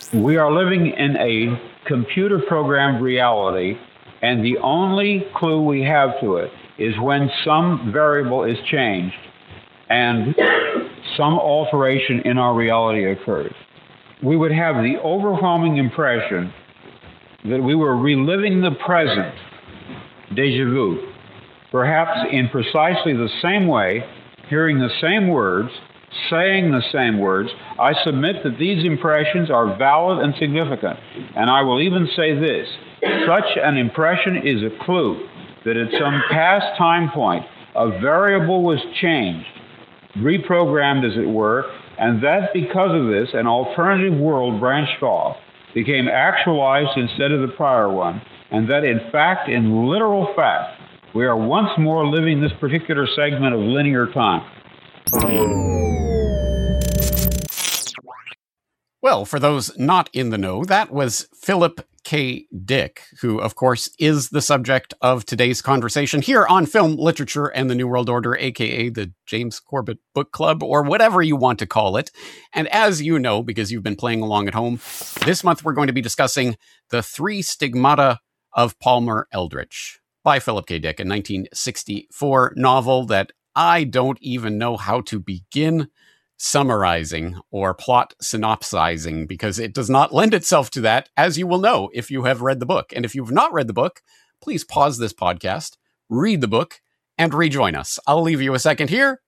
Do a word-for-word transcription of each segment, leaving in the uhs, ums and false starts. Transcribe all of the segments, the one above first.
We are living in a computer-programmed reality, and the only clue we have to it is when some variable is changed and some alteration in our reality occurs. We would have the overwhelming impression that we were reliving the present, déjà vu, perhaps in precisely the same way, hearing the same words, saying the same words. I submit that these impressions are valid and significant, and I will even say this: such an impression is a clue that at some past time point, a variable was changed, reprogrammed as it were, and that because of this, an alternative world branched off, became actualized instead of the prior one, and that in fact, in literal fact, we are once more living this particular segment of linear time. Well, for those not in the know, that was Philip K. Dick, who, of course, is the subject of today's conversation here on Film, Literature, and the New World Order, aka the James Corbett Book Club, or whatever you want to call it. And as you know, because you've been playing along at home, this month we're going to be discussing The Three Stigmata of Palmer Eldritch by Philip K. Dick, a nineteen sixty-four novel that I don't even know how to begin summarizing or plot synopsizing, because it does not lend itself to that, as you will know if you have read the book. And if you've not read the book, please pause this podcast, read the book, and rejoin us. I'll leave you a second here.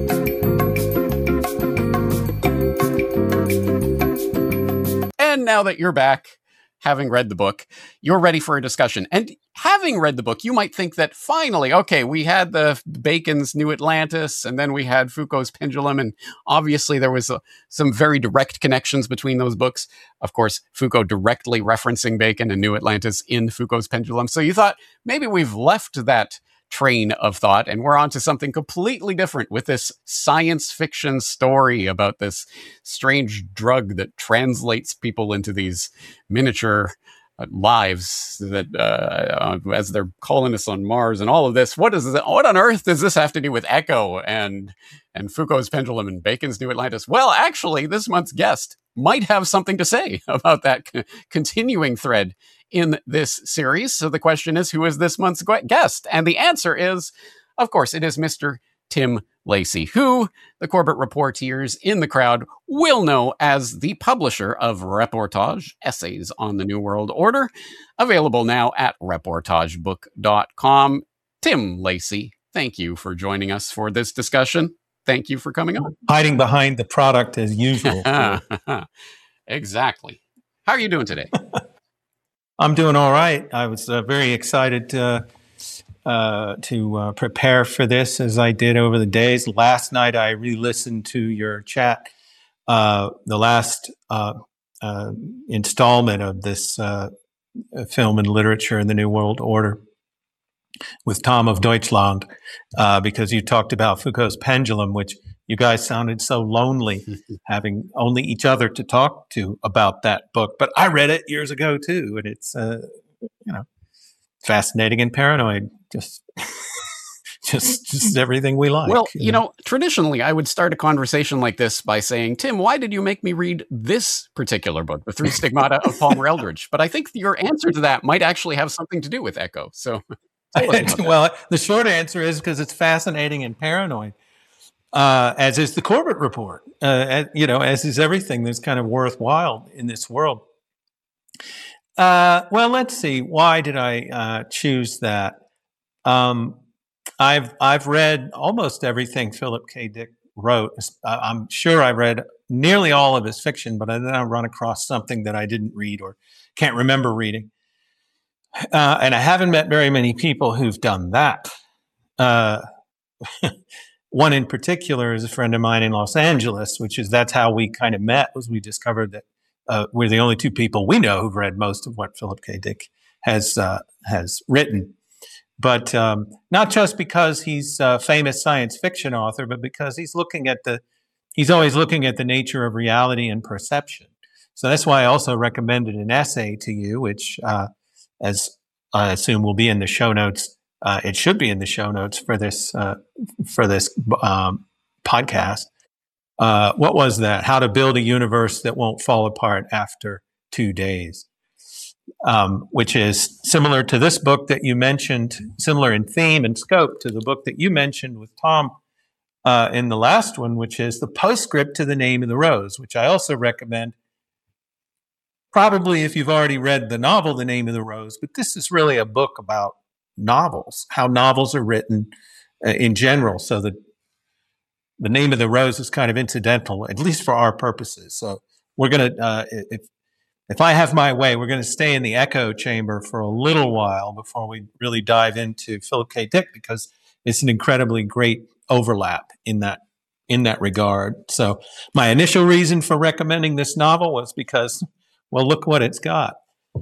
And now that you're back, having read the book, you're ready for a discussion. And having read the book, you might think that finally, okay, we had the Bacon's New Atlantis, and then we had Foucault's Pendulum, and obviously there was uh, some very direct connections between those books. Of course, Foucault directly referencing Bacon and New Atlantis in Foucault's Pendulum. So you thought maybe we've left that train of thought and we're on to something completely different with this science fiction story about this strange drug that translates people into these miniature uh, lives that uh, uh, as they're colonists on Mars and all of this. What is this, what on earth does this have to do with Echo and and Foucault's Pendulum and Bacon's New Atlantis? Well, actually, this month's guest might have something to say about that c- continuing thread in this series. So the question is, who is this month's guest? And the answer is, of course, it is Mister Tim Lacey, who the Corbett reporters in the crowd will know as the publisher of Reportage, Essays on the New World Order, available now at reportage book dot com. Tim Lacey, thank you for joining us for this discussion. Thank you for coming on. Hiding behind the product as usual. Exactly. How are you doing today? I'm doing all right. I was uh, very excited uh, uh, to uh, prepare for this, as I did over the days. Last night, I re-listened to your chat, uh, the last uh, uh, installment of this uh, Film and Literature in the New World Order with Tom of Deutschland, uh, because you talked about Foucault's Pendulum, which you guys sounded so lonely having only each other to talk to about that book. But I read it years ago too, and it's uh, you know fascinating and paranoid. Just, just, just everything we like. Well, you you know? know, traditionally I would start a conversation like this by saying, "Tim, why did you make me read this particular book, The Three Stigmata of Palmer Eldritch?" But I think your answer to that might actually have something to do with Echo. So, well, the short answer is because it's fascinating and paranoid. Uh, as is the Corbett Report, uh, as, you know, as is everything that's kind of worthwhile in this world. Uh, well, let's see. Why did I uh, choose that? Um, I've I've read almost everything Philip K. Dick wrote. I'm sure I read nearly all of his fiction, but then I run across something that I didn't read or can't remember reading. Uh, and I haven't met very many people who've done that. Uh, One in particular is a friend of mine in Los Angeles, which is that's how we kind of met, was we discovered that uh, we're the only two people we know who've read most of what Philip K. Dick has uh, has written. But um, not just because he's a famous science fiction author, but because he's looking at the he's always looking at the nature of reality and perception. So that's why I also recommended an essay to you, which, uh, as I assume will be in the show notes. Uh, it should be in the show notes for this uh, for this um, podcast. Uh, what was that? How to Build a Universe That Won't Fall Apart After two days, um, which is similar to this book that you mentioned, similar in theme and scope to the book that you mentioned with Tom uh, in the last one, which is the postscript to The Name of the Rose, which I also recommend. Probably if you've already read the novel, The Name of the Rose, but this is really a book about novels, how novels are written uh, in general. So the the Name of the Rose is kind of incidental, at least for our purposes. So we're going to, uh, if if I have my way, we're going to stay in the echo chamber for a little while before we really dive into Philip K. Dick, because it's an incredibly great overlap in that in that regard. So my initial reason for recommending this novel was because, well, look what it's got.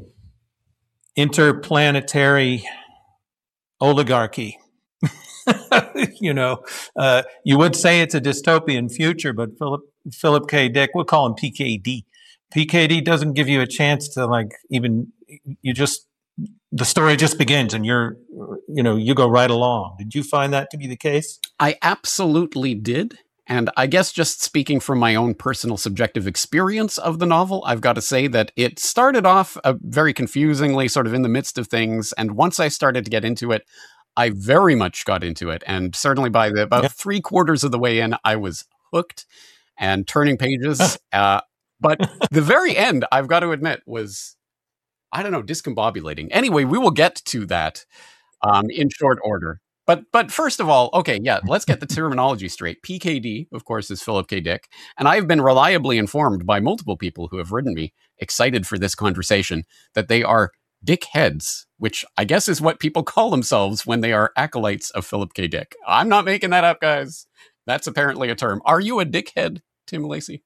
Interplanetary oligarchy. you know, uh, you would say it's a dystopian future, but Philip Philip K. Dick, we'll call him P K D. P K D doesn't give you a chance to like even, you just, the story just begins and you're, you know, you go right along. Did you find that to be the case? I absolutely did. And I guess just speaking from my own personal subjective experience of the novel, I've got to say that it started off uh, very confusingly, sort of in the midst of things. And once I started to get into it, I very much got into it. And certainly by the, about Yeah. three quarters of the way in, I was hooked and turning pages. uh, but the very end, I've got to admit, was, I don't know, discombobulating. Anyway, we will get to that um, in short order. But but first of all, okay, yeah, let's get the terminology straight. P K D, of course, is Philip K. Dick. And I've been reliably informed by multiple people who have written me, excited for this conversation, that they are dickheads, which I guess is what people call themselves when they are acolytes of Philip K. Dick. I'm not making that up, guys. That's apparently a term. Are you a dickhead, Tim Lacey?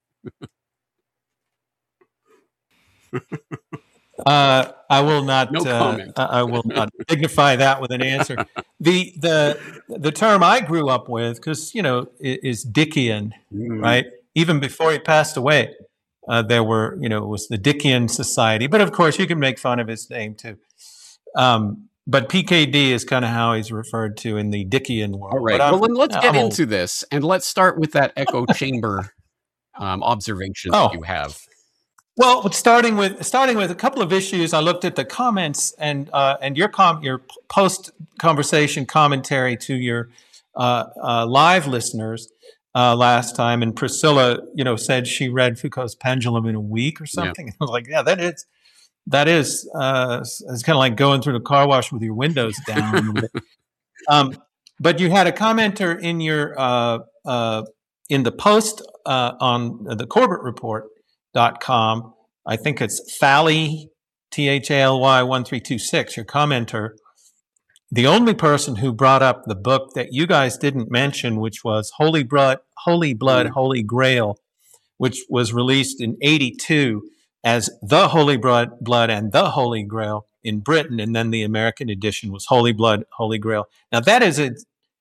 Uh, I will not. No uh, comment. I I will not dignify that with an answer. the the The term I grew up with, because you know, i- is Dickian, Mm. right? Even before he passed away, uh, there were, you know, it was the Dickian Society. But of course, you can make fun of his name too. Um, but P K D is kind of how he's referred to in the Dickian world. All right. But I'm- Well, then let's get I'm old. into this, and let's start with that echo chamber um, observation Oh. that you have. Well, but starting with starting with a couple of issues, I looked at the comments and uh, and your com your post conversation commentary to your uh, uh, live listeners uh, last time, and Priscilla, you know, said she read Foucault's Pendulum in a week or something. I was like, yeah, that is that is uh, it's kind of like going through the car wash with your windows down. um, but you had a commenter in your uh, uh, in the post uh, on the Corbett Report. Dot com. I think it's Thally, T H A L Y one three two six, your commenter. The only person who brought up the book that you guys didn't mention, which was Holy Blood, Holy Blood, Holy Grail, which was released in eighty-two as The Holy Blood, Blood and the Holy Grail in Britain, and then the American edition was Holy Blood, Holy Grail. Now that is a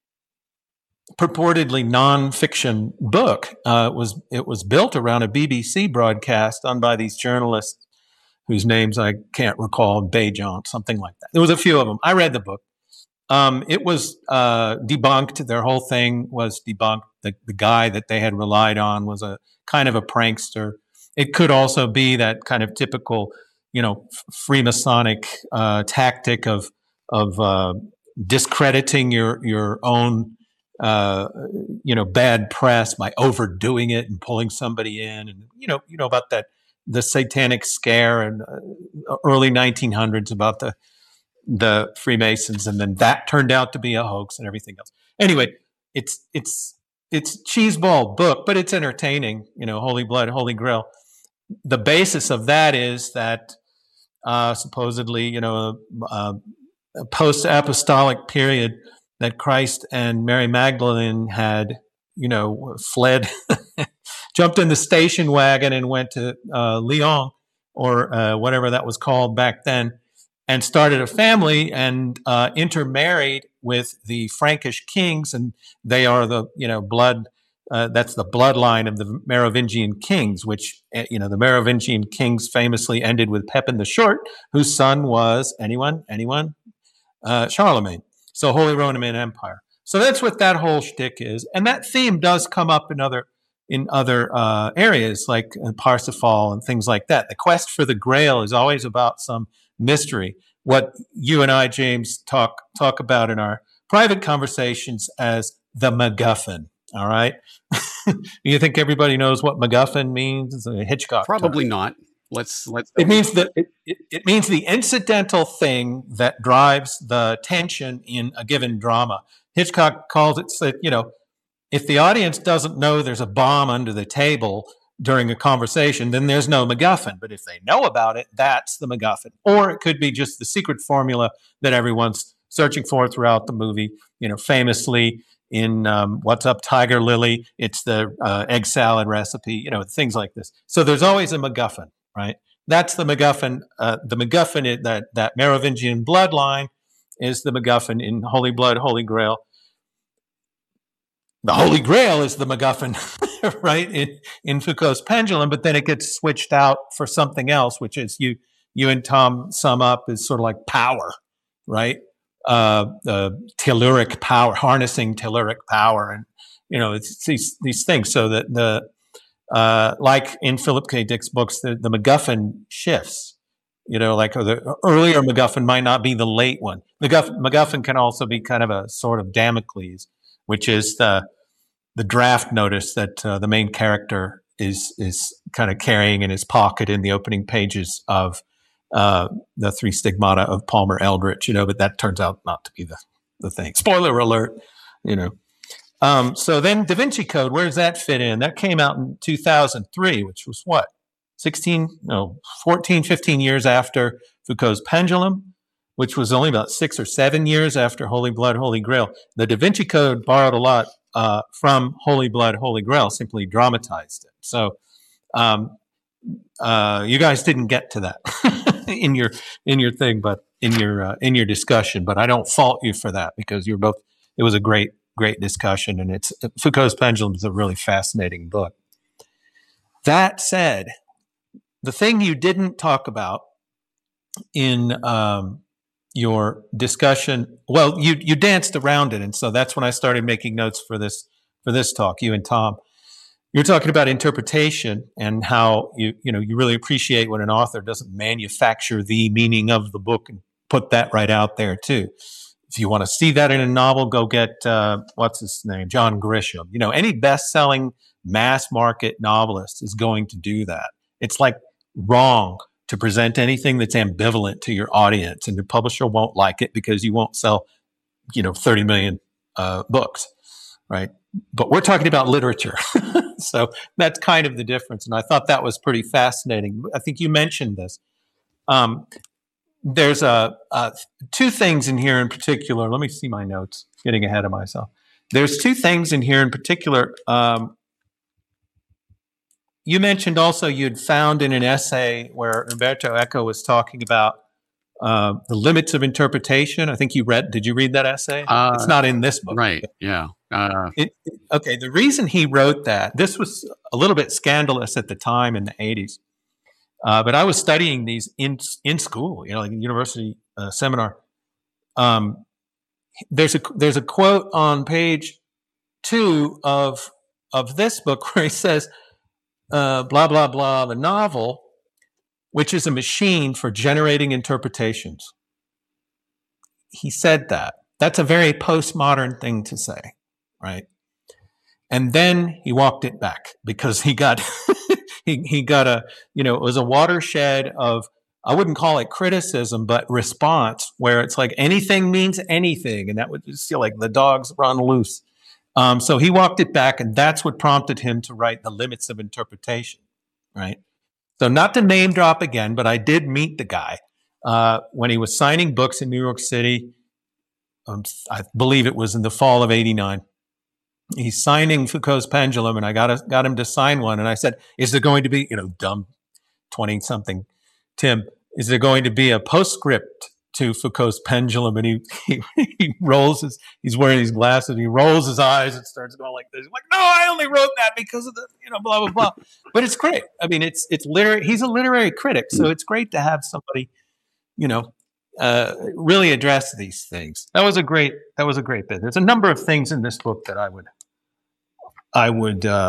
purportedly nonfiction book. Uh, it was it was built around a B B C broadcast done by these journalists whose names I can't recall, Bayjont, something like that. There was a few of them. I read the book. Um, it was uh, debunked. Their whole thing was debunked. The, the guy that they had relied on was a kind of a prankster. It could also be that kind of typical, you know, Freemasonic uh, tactic of of uh, discrediting your your own uh, you know, bad press by overdoing it and pulling somebody in, and you know, you know about that, the Satanic Scare in uh, early nineteen hundreds about the the Freemasons, and then that turned out to be a hoax and everything else. Anyway, it's it's it's cheeseball book, but it's entertaining. You know, Holy Blood, Holy Grail. The basis of that is that uh, supposedly, you know, a, a post-apostolic period, that Christ and Mary Magdalene had, you know, fled, jumped in the station wagon and went to uh, Lyon or uh, whatever that was called back then, and started a family and uh, intermarried with the Frankish kings, and they are the, you know, blood. Uh, that's the bloodline of the Merovingian kings, which, you know, the Merovingian kings famously ended with Pepin the Short, whose son was anyone, anyone, uh, Charlemagne. So Holy Roman Empire. So that's what that whole shtick is. And that theme does come up in other in other uh, areas like uh, Parsifal and things like that. The quest for the Grail is always about some mystery. What you and I, James, talk talk about in our private conversations as the MacGuffin. All right. You think everybody knows what MacGuffin means? It's a Hitchcock Probably term. not. Let's let's. It means that it, it, it means the incidental thing that drives the tension in a given drama. Hitchcock calls it, that, you know, if the audience doesn't know there's a bomb under the table during a conversation, then there's no MacGuffin. But if they know about it, that's the MacGuffin. Or it could be just the secret formula that everyone's searching for throughout the movie. You know, famously in um, What's Up, Tiger Lily, it's the uh, egg salad recipe, you know, things like this. So there's always a MacGuffin, right? That's the MacGuffin. Uh, the MacGuffin, is that, that Merovingian bloodline is the MacGuffin in Holy Blood, Holy Grail. The Holy Grail is the MacGuffin, right, in, in Foucault's Pendulum, but then it gets switched out for something else, which is you you and Tom sum up as sort of like power, right? Uh, uh, telluric power, harnessing telluric power, and you know it's these these things. So that the uh, like in Philip K. Dick's books, the, the MacGuffin shifts. You know, like the earlier MacGuffin might not be the late one. MacGuffin, MacGuffin can also be kind of a sort of Damocles, which is the the draft notice that uh, the main character is is kind of carrying in his pocket in the opening pages of uh, the Three Stigmata of Palmer Eldritch, you know, but that turns out not to be the, the thing. Spoiler alert, you know. Um, so then Da Vinci Code, where does that fit in? That came out in two thousand three, which was what? sixteen, no, fourteen, fifteen years after Foucault's Pendulum, which was only about six or seven years after Holy Blood, Holy Grail. The Da Vinci Code borrowed a lot uh, from Holy Blood, Holy Grail, simply dramatized it. So um, uh, you guys didn't get to that in your in your thing, but in your uh, in your discussion. But I don't fault you for that because you're both. It was a great great discussion, and it's Foucault's Pendulum is a really fascinating book. That said, the thing you didn't talk about in um, your discussion, well, you you danced around it, and so that's when I started making notes for this for this talk. You and Tom, you're talking about interpretation and how you you know you really appreciate when an author doesn't manufacture the meaning of the book and put that right out there too. If you want to see that in a novel, go get uh, what's his name, John Grisham. You know, any best-selling mass market novelist is going to do that. It's like wrong to present anything that's ambivalent to your audience, and the publisher won't like it because you won't sell, you know, thirty million uh, books, right? But we're talking about literature. So that's kind of the difference. And I thought that was pretty fascinating. I think you mentioned this. Um, there's a, uh, two things in here in particular. Let me see my notes, getting ahead of myself. There's two things in here in particular. Um, You mentioned also you'd found in an essay where Umberto Eco was talking about uh, the limits of interpretation. I think you read, did you read that essay? Uh, it's not in this book. Right, yeah. Uh, It, okay, the reason he wrote that, this was a little bit scandalous at the time in the eighties, uh, but I was studying these in in school, you know, like a university uh, seminar. Um, there's a there's a quote on page two of of this book where he says, Uh, blah, blah, blah, the novel, which is a machine for generating interpretations. He said that. That's a very postmodern thing to say, right? And then he walked it back because he got, he, he got a, you know, it was a watershed of, I wouldn't call it criticism, but response, where it's like anything means anything. And that would just feel like the dogs run loose. Um, so he walked it back, and that's what prompted him to write The Limits of Interpretation, right? So not to name drop again, but I did meet the guy uh, when he was signing books in New York City. Um, I believe it was in the fall of eighty-nine. He's signing Foucault's Pendulum, and I got, a, got him to sign one. And I said, is there going to be, you know, dumb twenty-something Tim, is there going to be a postscript to Foucault's Pendulum? And he, he he rolls his, he's wearing these glasses, and he rolls his eyes and starts going like this. He's like, no, I only wrote that because of the, you know, blah, blah, blah. But it's great. I mean, it's, it's literary, he's a literary critic. So it's great to have somebody, you know, uh, really address these things. That was a great, that was a great bit. There's a number of things in this book that I would, I would, uh,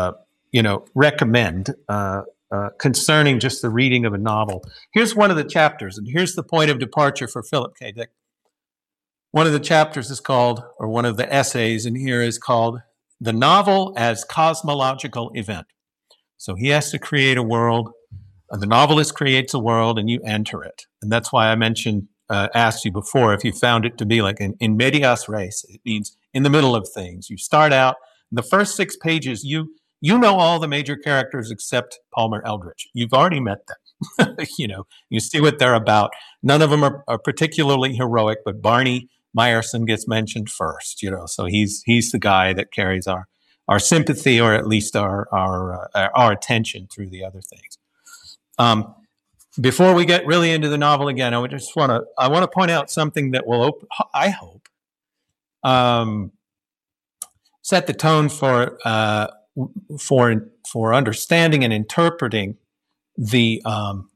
you know, recommend uh, uh, concerning just the reading of a novel. Here's one of the chapters, and here's the point of departure for Philip K. Dick. One of the chapters is called, or one of the essays in here is called, The Novel as Cosmological Event. So he has to create a world. Uh, the novelist creates a world, and you enter it. And that's why I mentioned, uh, asked you before, if you found it to be like in, in medias res, it means in the middle of things. You start out, the first six pages, you you know all the major characters except Palmer Eldritch. You've already met them. You know, you see what they're about. None of them are, are particularly heroic, but Barney Meyerson gets mentioned first, you know, so he's he's the guy that carries our our sympathy, or at least our our uh, our attention through the other things. Um, before we get really into the novel again, I would just want to I want to point out something that will, op- I hope, um, set the tone for uh, for for understanding and interpreting the um,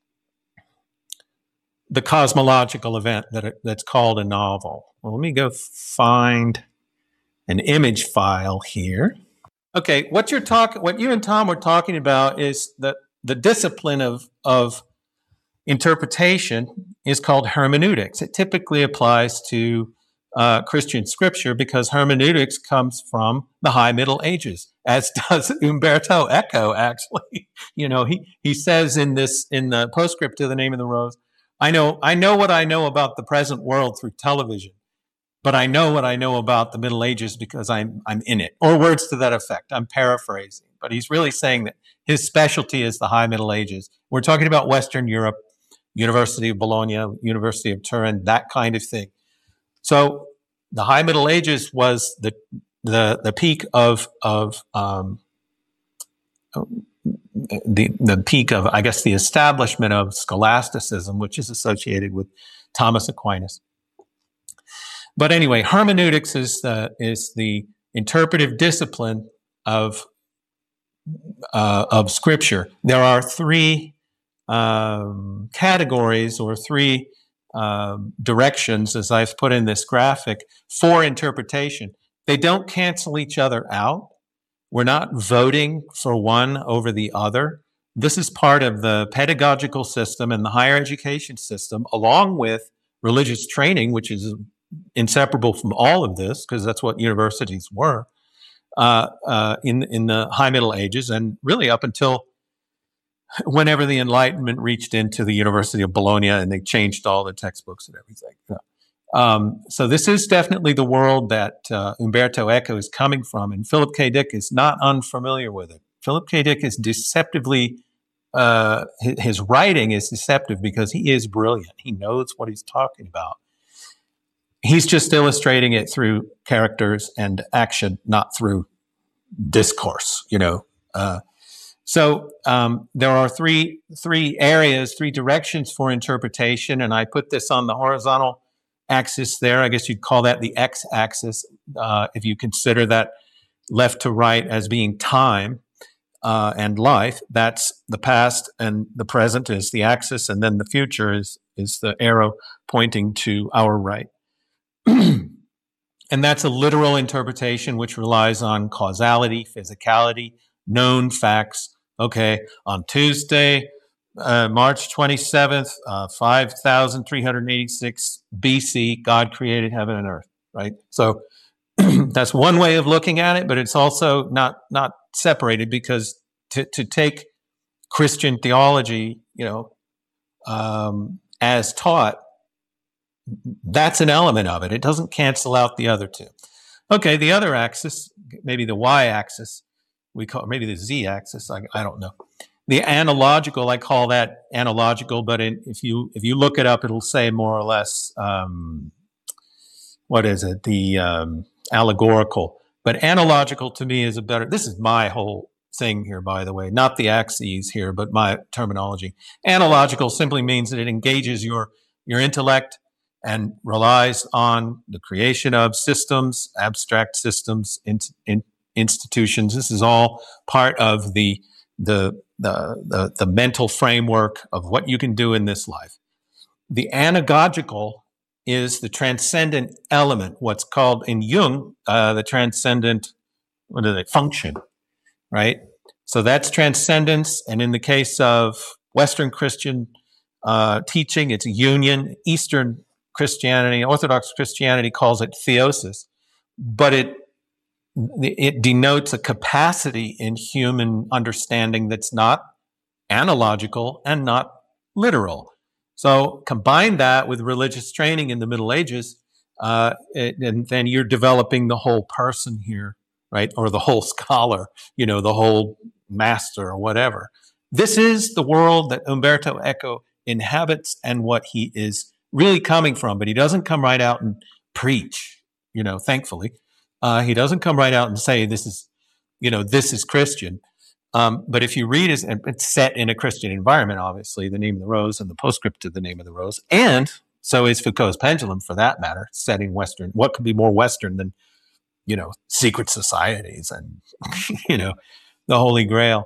the cosmological event that it, that's called a novel. Well, let me go find an image file here. Okay, what you're talking, what you and Tom were talking about is that the discipline of of interpretation is called hermeneutics. It typically applies to uh, Christian scripture because hermeneutics comes from the High Middle Ages, as does Umberto Eco. Actually, you know, he he says in this in the postscript to The Name of the Rose, I know I know what I know about the present world through television, but I know what I know about the Middle Ages because I'm I'm in it, or words to that effect. I'm paraphrasing, but he's really saying that his specialty is the High Middle Ages. We're talking about Western Europe, University of Bologna, University of Turin, that kind of thing. So the High Middle Ages was the the the peak of of um, the the peak of, I guess, the establishment of scholasticism, which is associated with Thomas Aquinas. But anyway, hermeneutics is the is the interpretive discipline of uh, of Scripture. There are three um, categories or three um, directions, as I've put in this graphic, for interpretation. They don't cancel each other out. We're not voting for one over the other. This is part of the pedagogical system and the higher education system, along with religious training, which is inseparable from all of this, because that's what universities were uh, uh, in in the High Middle Ages, and really up until whenever the Enlightenment reached into the University of Bologna and they changed all the textbooks and everything. Um, so this is definitely the world that uh, Umberto Eco is coming from, and Philip K. Dick is not unfamiliar with it. Philip K. Dick is deceptively, uh, his, his writing is deceptive because he is brilliant. He knows what he's talking about. He's just illustrating it through characters and action, not through discourse, you know. Uh, so um, there are three three areas, three directions for interpretation, and I put this on the horizontal axis there. I guess you'd call that the x-axis uh, if you consider that left to right as being time uh, and life. That's the past, and the present is the axis, and then the future is is the arrow pointing to our right. And that's a literal interpretation which relies on causality, physicality, known facts. Okay, on Tuesday, uh, March twenty-seventh, uh, five thousand three hundred eighty-six B C, God created heaven and earth, right? So that's one way of looking at it, but it's also not not separated, because to, to take Christian theology, you know, um, as taught, that's an element of it. It doesn't cancel out the other two. Okay, the other axis, maybe the y-axis, we call maybe the z-axis. I, I don't know. The analogical, I call that analogical, but in, if you if you look it up, it'll say more or less um, what is it? The um, allegorical. But analogical to me is a better. This is my whole thing here, by the way, not the axes here, but my terminology. Analogical simply means that it engages your your intellect and relies on the creation of systems, abstract systems, in, in, institutions. This is all part of the, the the the the mental framework of what you can do in this life. The anagogical is the transcendent element, what's called in Jung uh, the transcendent, what is it, function, right? So that's transcendence. And in the case of Western Christian uh, teaching, it's union. Eastern Christianity, Orthodox Christianity calls it theosis, but it it denotes a capacity in human understanding that's not analogical and not literal. So combine that with religious training in the Middle Ages, uh, and then you're developing the whole person here, right? Or the whole scholar, you know, the whole master or whatever. This is the world that Umberto Eco inhabits and what he is really coming from. But he doesn't come right out and preach, you know, thankfully. Uh, he doesn't come right out and say, this is, you know, this is Christian. Um, but if you read it, it's set in a Christian environment, obviously, The Name of the Rose and the postscript to The Name of the Rose. And so is Foucault's Pendulum, for that matter, setting Western. What could be more Western than, you know, secret societies and, you know, the Holy Grail.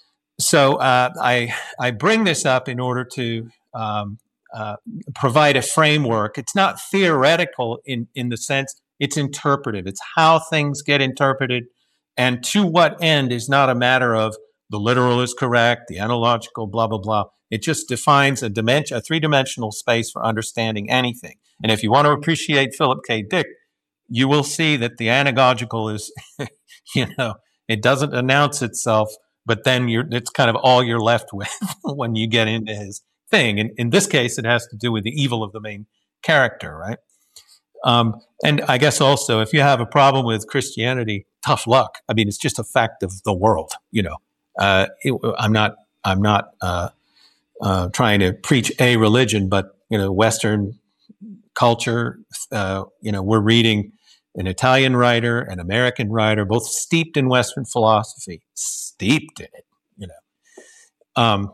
So uh, I I bring this up in order to um, uh, provide a framework. It's not theoretical in, in the sense it's interpretive. It's how things get interpreted, and to what end is not a matter of the literal is correct, the analogical, blah, blah, blah. It just defines a dimension, a three-dimensional space for understanding anything. And if you want to appreciate Philip K. Dick, you will see that the anagogical is, you know, it doesn't announce itself, but then you're, it's kind of all you're left with when you get into his thing. And in this case, it has to do with the evil of the main character, right? Um, and I guess also, if you have a problem with Christianity, tough luck. I mean, it's just a fact of the world, you know. Uh, it, I'm not, I'm not uh, uh, trying to preach a religion, but, you know, Western culture, uh, you know, we're reading an Italian writer, an American writer, both steeped in Western philosophy, steeped in it, you know. Um,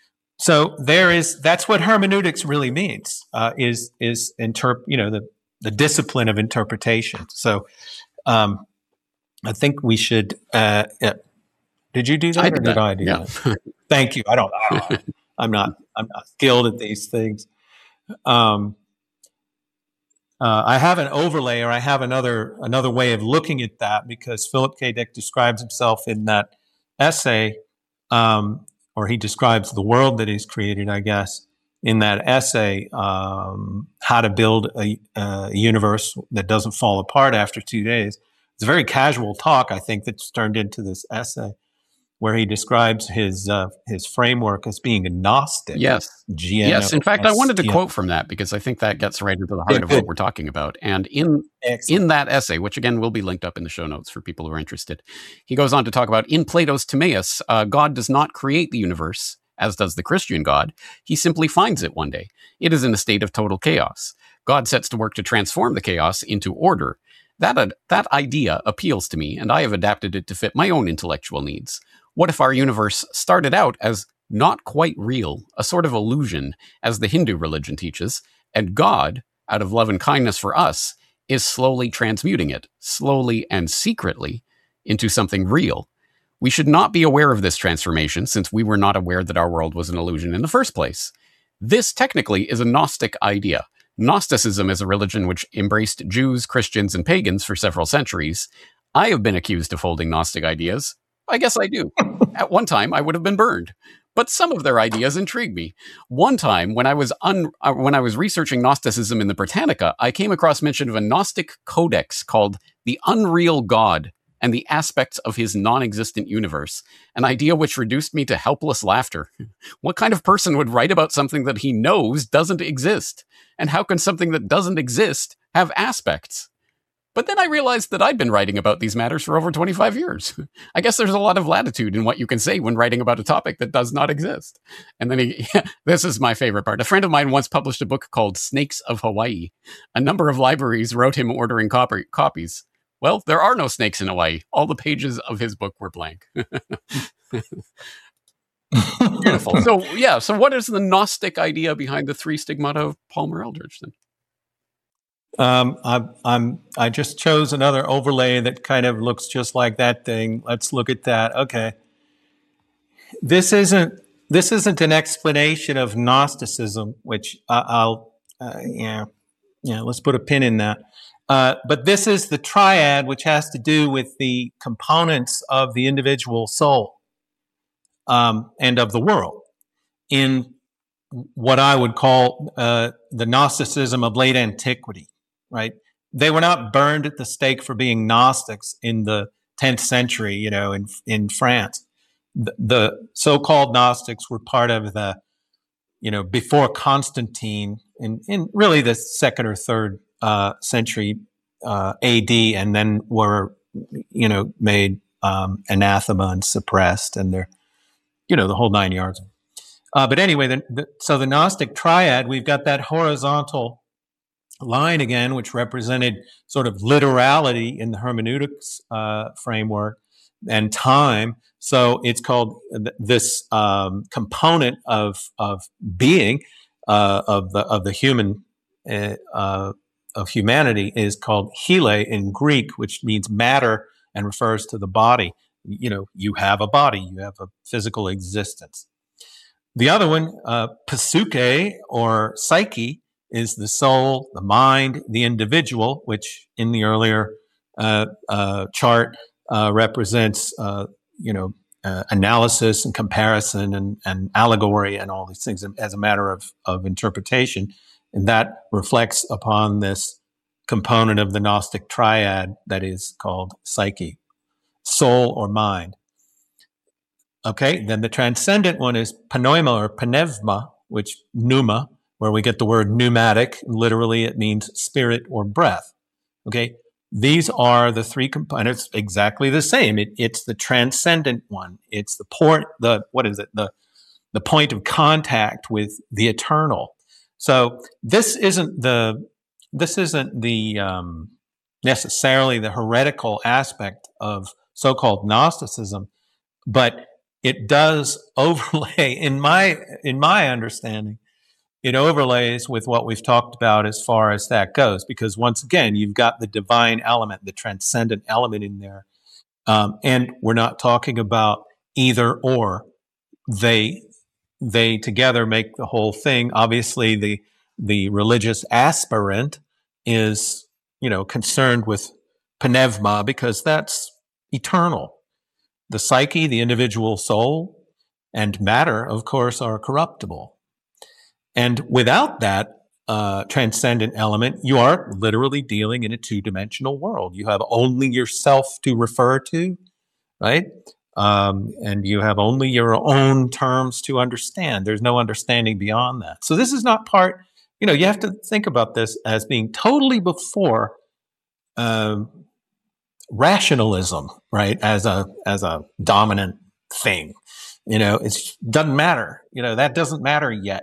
so there is, that's what hermeneutics really means, uh, is, is interp, you know, the, the discipline of interpretation. So um, I think we should, uh, yeah. Did you do that I or did did that. I do Yeah. that? Thank you. I don't know. I'm not, I'm not skilled at these things. Um, Uh, I have an overlay, or I have another another way of looking at that, because Philip K. Dick describes himself in that essay, um, or he describes the world that he's created, I guess, in that essay, um, How to Build a, a Universe That Doesn't Fall Apart After Two Days. It's a very casual talk, I think, that's turned into this essay, where he describes his uh, his framework as being a Gnostic. Yes. G N O S T. Yes. In fact, I wanted to quote from that because I think that gets right into the heart of what we're talking about. And in Excellent. in that essay, which again will be linked up in the show notes for people who are interested, he goes on to talk about, in Plato's Timaeus, uh, God does not create the universe, as does the Christian God. He simply finds it one day. It is in a state of total chaos. God sets to work to transform the chaos into order. That, uh, that idea appeals to me, and I have adapted it to fit my own intellectual needs. What if our universe started out as not quite real, a sort of illusion, as the Hindu religion teaches, and God, out of love and kindness for us, is slowly transmuting it, slowly and secretly, into something real? We should not be aware of this transformation, since we were not aware that our world was an illusion in the first place. This technically is a Gnostic idea. Gnosticism is a religion which embraced Jews, Christians, and pagans for several centuries. I have been accused of holding Gnostic ideas. I guess I do. At one time, I would have been burned, but some of their ideas intrigue me. One time, when I was un- uh, when I was researching Gnosticism in the Britannica, I came across mention of a Gnostic codex called The Unreal God and the Aspects of His Non-Existent Universe, an idea which reduced me to helpless laughter. What kind of person would write about something that he knows doesn't exist? And how can something that doesn't exist have aspects? But then I realized that I'd been writing about these matters for over twenty-five years. I guess there's a lot of latitude in what you can say when writing about a topic that does not exist. And then he, this is my favorite part. A friend of mine once published a book called Snakes of Hawaii. A number of libraries wrote him ordering copy, copies. Well, there are no snakes in Hawaii. All the pages of his book were blank. Beautiful. So, yeah. So what is the Gnostic idea behind the three stigmata of Palmer Eldridge then? Um, I, I'm, I just chose another overlay that kind of looks just like that thing. Let's look at that. Okay. This isn't, this isn't an explanation of Gnosticism, which I, I'll, uh, yeah, yeah, let's put a pin in that. Uh, but this is the triad, which has to do with the components of the individual soul. um, and of the world in what I would call uh, the Gnosticism of late antiquity, right? They were not burned at the stake for being Gnostics in the tenth century, you know, in in France. The, the so-called Gnostics were part of the, you know, before Constantine, in, in really the second or third uh, century uh, A D, and then were, you know, made um, anathema and suppressed, and they're, you know, the whole nine yards. Uh, but anyway, the, the, so the Gnostic triad, we've got that horizontal line again, which represented sort of literality in the hermeneutics uh, framework and time. So it's called th- this um, component of of being uh, of the of the human uh, uh, of humanity is called hyle in Greek, which means matter and refers to the body. You know, you have a body, you have a physical existence. The other one, uh, psyche or psyche, is the soul, the mind, the individual, which in the earlier uh, uh, chart uh, represents, uh, you know, uh, analysis and comparison and, and allegory and all these things as a matter of, of interpretation. And that reflects upon this component of the Gnostic triad that is called psyche, soul or mind. Okay, then the transcendent one is pneuma or pneuma, which pneuma, where we get the word pneumatic. Literally, it means spirit or breath. Okay, these are the three components, exactly the same. It, it's the transcendent one. It's the port, the what is it? The the point of contact with the eternal. So this isn't the this isn't the um, necessarily the heretical aspect of so-called Gnosticism, but it does overlay, in my in my understanding, it overlays with what we've talked about as far as that goes. Because once again, you've got the divine element, the transcendent element in there, um, and we're not talking about either or. They they together make the whole thing. Obviously, the the religious aspirant is, you know, concerned with pneuma because that's eternal. The psyche, the individual soul, and matter, of course, are corruptible. And without that uh, transcendent element, you are literally dealing in a two-dimensional world. You have only yourself to refer to, right? Um, and you have only your own terms to understand. There's no understanding beyond that. So this is not part, you know, you have to think about this as being totally before um, rationalism, right, as a as a dominant thing. You know, it doesn't matter. You know, that doesn't matter yet.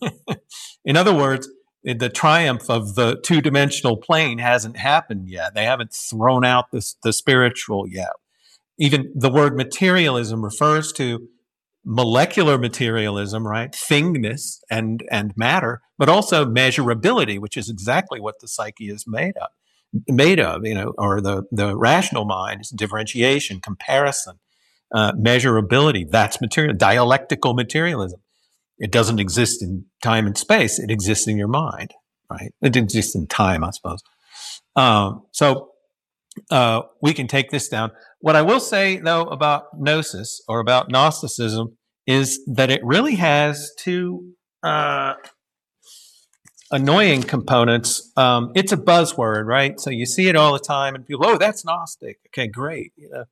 In other words, the triumph of the two-dimensional plane hasn't happened yet. They haven't thrown out the, the spiritual yet. Even the word materialism refers to molecular materialism, right, thingness and, and matter, but also measurability, which is exactly what the psyche is made of. made of, you know, or the, the rational mind is differentiation, comparison, uh, measurability. That's material, dialectical materialism. It doesn't exist in time and space. It exists in your mind, right? It exists in time, I suppose. Um, so uh, we can take this down. What I will say, though, about Gnosis or about Gnosticism is that it really has two uh, annoying components. Um, it's a buzzword, right? So you see it all the time, and people, oh, that's Gnostic. Okay, great. You know,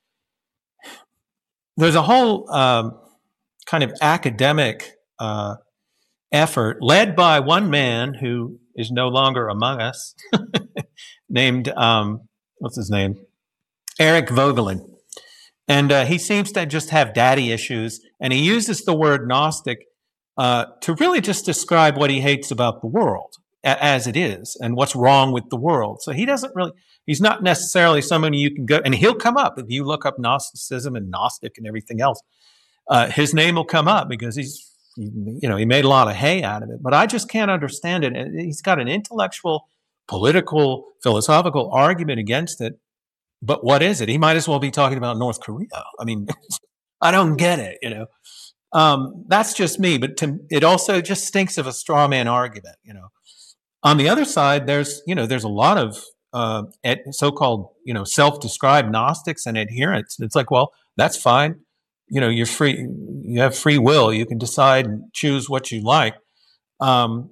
there's a whole um, kind of academic uh, effort led by one man who is no longer among us, named um, what's his name, Eric Voegelin, and uh, he seems to just have daddy issues, and he uses the word Gnostic Uh, to really just describe what he hates about the world a- as it is and what's wrong with the world. So he doesn't really, he's not necessarily someone you can go, and he'll come up if you look up Gnosticism and Gnostic and everything else. Uh, his name will come up because he's, you know, he made a lot of hay out of it. But I just can't understand it. He's got an intellectual, political, philosophical argument against it. But what is it? He might as well be talking about North Korea. I mean, I don't get it, you know. Um, that's just me, but to, it also just stinks of a straw man argument, you know. On the other side, there's, you know, there's a lot of uh, so-called, you know, self-described Gnostics and adherents. It's like, well, that's fine. you know, you're free, you have free will. You can decide and choose what you like. Um,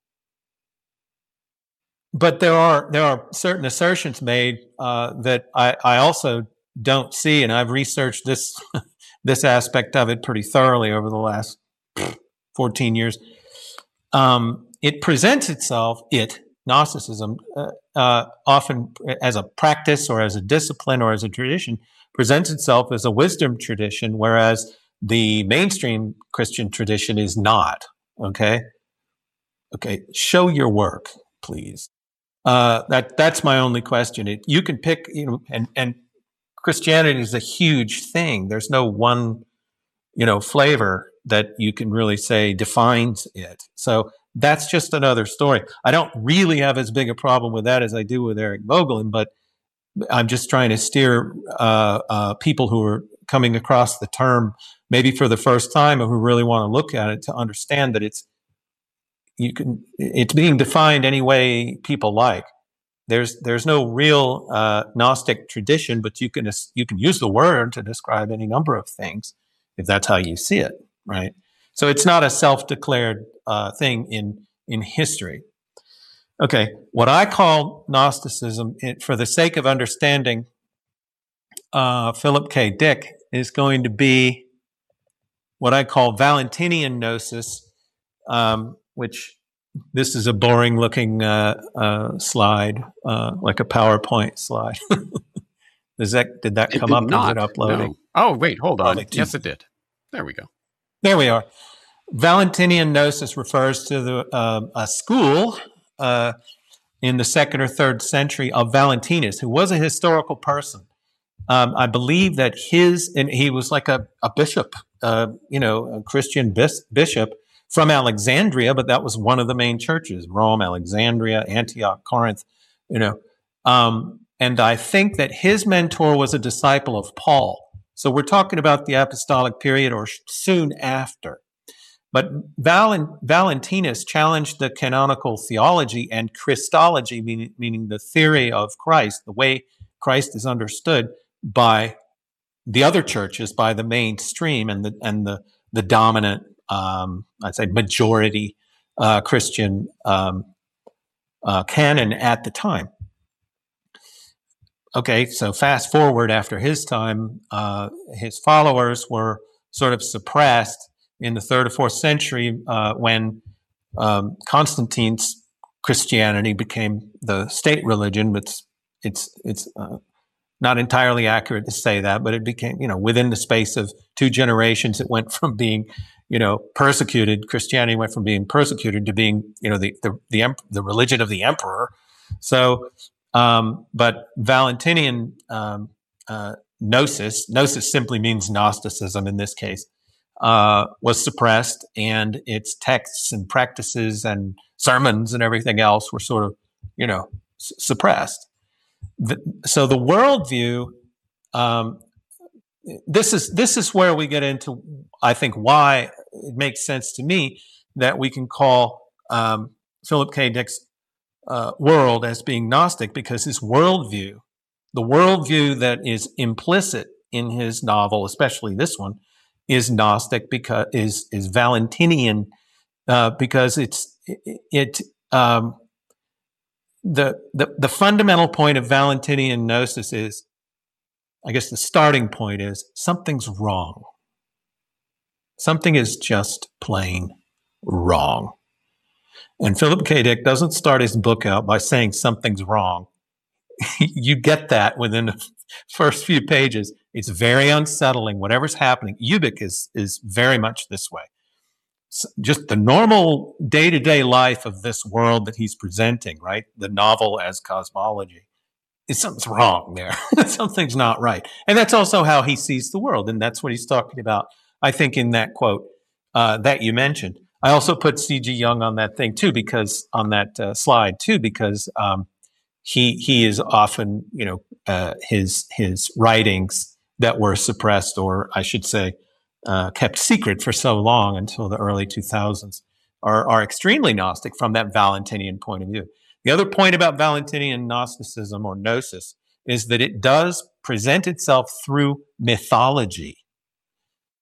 but there are there are certain assertions made uh, that I, I also don't see, and I've researched this this aspect of it pretty thoroughly over the last fourteen years. Um, it presents itself, it Gnosticism, uh, uh, often as a practice or as a discipline or as a tradition, presents itself as a wisdom tradition, whereas the mainstream Christian tradition is not. Okay, okay, show your work, please. Uh, that that's my only question. It, you can pick, you know, and and Christianity is a huge thing. There's no one, you know, flavor that you can really say defines it. So that's just another story. I don't really have as big a problem with that as I do with Eric Voegelin, but I'm just trying to steer uh, uh, people who are coming across the term maybe for the first time or who really want to look at it to understand that it's you can it's being defined any way people like. There's there's no real uh, Gnostic tradition, but you can you can use the word to describe any number of things if that's how you see it, right? So it's not a self-declared uh, thing in in history. Okay, what I call Gnosticism, it, for the sake of understanding uh, Philip K. Dick, is going to be what I call Valentinian Gnosis, um, which this is a boring-looking uh, uh, slide, uh, like a PowerPoint slide. Does that did that It come did up? not. Is it uploading? No. Oh, wait, hold on. Probably too- Yes, it did. There we go. There we are. Valentinian Gnosis refers to the uh, a school uh, in the second or third century of Valentinus, who was a historical person. Um, I believe that his, and he was like a, a bishop, uh, you know, a Christian bis- bishop from Alexandria, but that was one of the main churches: Rome, Alexandria, Antioch, Corinth, you know. Um, and I think that his mentor was a disciple of Paul. So we're talking about the apostolic period or soon after. But Val- Valentinus challenged the canonical theology and Christology, meaning, meaning the theory of Christ, the way Christ is understood by the other churches, by the mainstream and the and the the dominant, um, I'd say, majority uh, Christian um, uh, canon at the time. Okay, so fast forward after his time, uh, his followers were sort of suppressed in the third or fourth century uh, when um, Constantine's Christianity became the state religion. But it's it's it's uh, not entirely accurate to say that, but it became, you know, within the space of two generations, it went from being, you know, persecuted. Christianity went from being persecuted to being, you know, the the the, em- the religion of the emperor. So, um, but Valentinian um, uh, gnosis, gnosis simply means Gnosticism in this case, uh, was suppressed, and its texts and practices and sermons and everything else were sort of, you know, s- suppressed. The, so the worldview, um, this is this is where we get into, I think, why it makes sense to me that we can call um, Philip K. Dick's uh, world as being Gnostic, because his worldview, the worldview that is implicit in his novel, especially this one, is Gnostic, because is is Valentinian, uh, because it's it. it um, The, the the fundamental point of Valentinian Gnosis is, I guess the starting point is, something's wrong. Something is just plain wrong. And Philip K. Dick doesn't start his book out by saying something's wrong. You get that within the first few pages. It's very unsettling, whatever's happening. Ubik is, is very much this way. Just the normal day-to-day life of this world that he's presenting, right? The novel as cosmology. Is something's wrong there. Something's not right. And that's also how he sees the world. And that's what he's talking about, I think, in that quote uh, that you mentioned. I also put C G Jung on that thing too, because on that uh, slide too, because um, he he is often, you know, uh, his his writings that were suppressed, or I should say, Uh, kept secret for so long until the early two thousands, are, are extremely Gnostic from that Valentinian point of view. The other point about Valentinian Gnosticism or Gnosis is that it does present itself through mythology.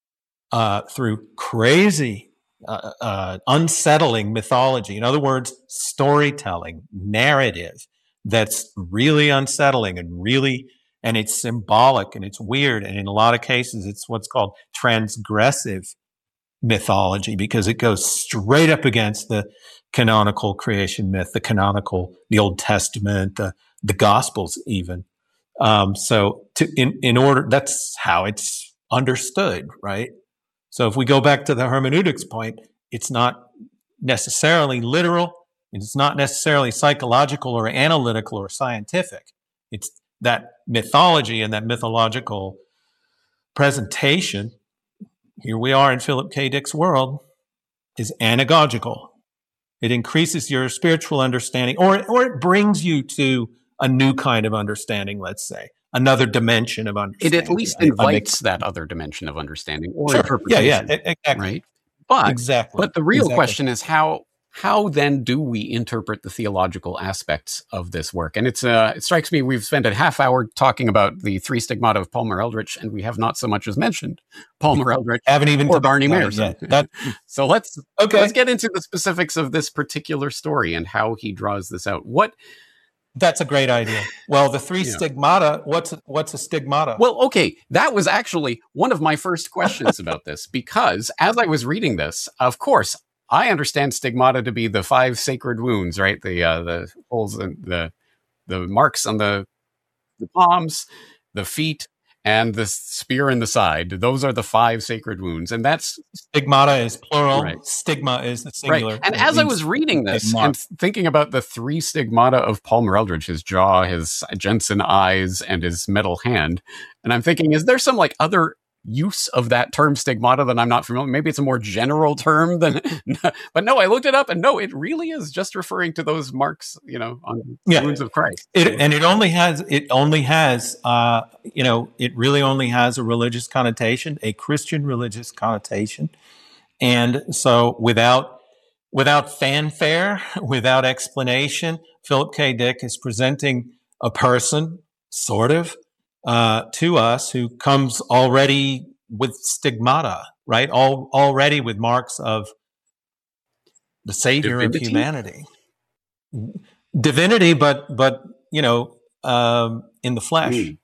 uh, through crazy, uh, uh, unsettling mythology. In other words, storytelling, narrative that's really unsettling and really, and it's symbolic and it's weird. And in a lot of cases, it's what's called transgressive mythology because it goes straight up against the canonical creation myth, the canonical, the Old Testament, the, the Gospels even. Um, so to, in, in order, that's how it's understood, right? So if we go back to the hermeneutics point, it's not necessarily literal. It's not necessarily psychological or analytical or scientific. It's that mythology and that mythological presentation. Here we are in Philip K. Dick's world is anagogical. It increases your spiritual understanding, or, or it brings you to a new kind of understanding, let's say, another dimension of It understanding. at least I- I make- invites that other dimension of understanding or Sure. Yeah, interpretation. yeah, e- exactly. Right. But Exactly. but the real Exactly. question is how how then do we interpret the theological aspects of this work? And it's uh, it strikes me we've spent a half hour talking about the three stigmata of Palmer Eldritch, and we have not so much as mentioned Palmer Eldritch Haven't even or talked Barney about it Mayerson. yet. That, So let's okay. let's get into the specifics of this particular story and how he draws this out. What That's a great idea. Well, the three Yeah. stigmata, what's what's a stigmata? Well, okay, that was actually one of my first questions about this because as I was reading this, of course, I understand stigmata to be the five sacred wounds, right? The uh, the holes in the the marks on the, the palms, the feet, and the spear in the side. Those are the five sacred wounds, and that's Stigmata is plural. Right. Stigma is the singular. right. And It as I means was reading this a mark. and thinking about the three stigmata of Palmer Eldritch, his jaw, his Jensen eyes, and his metal hand, and I'm thinking, is there some like other use of that term stigmata that I'm not familiar? Maybe it's a more general term than, but no, I looked it up, and no, it really is just referring to those marks, you know, on the Yeah. wounds of Christ. It, and it only has it only has uh, you know it really only has a religious connotation, a Christian religious connotation, and so without without fanfare, without explanation, Philip K. Dick is presenting a person, sort of, uh, to us who comes already with stigmata, right? All already with marks of the Savior Divinity? of humanity, divinity, but but you know, um, in the flesh. Mm.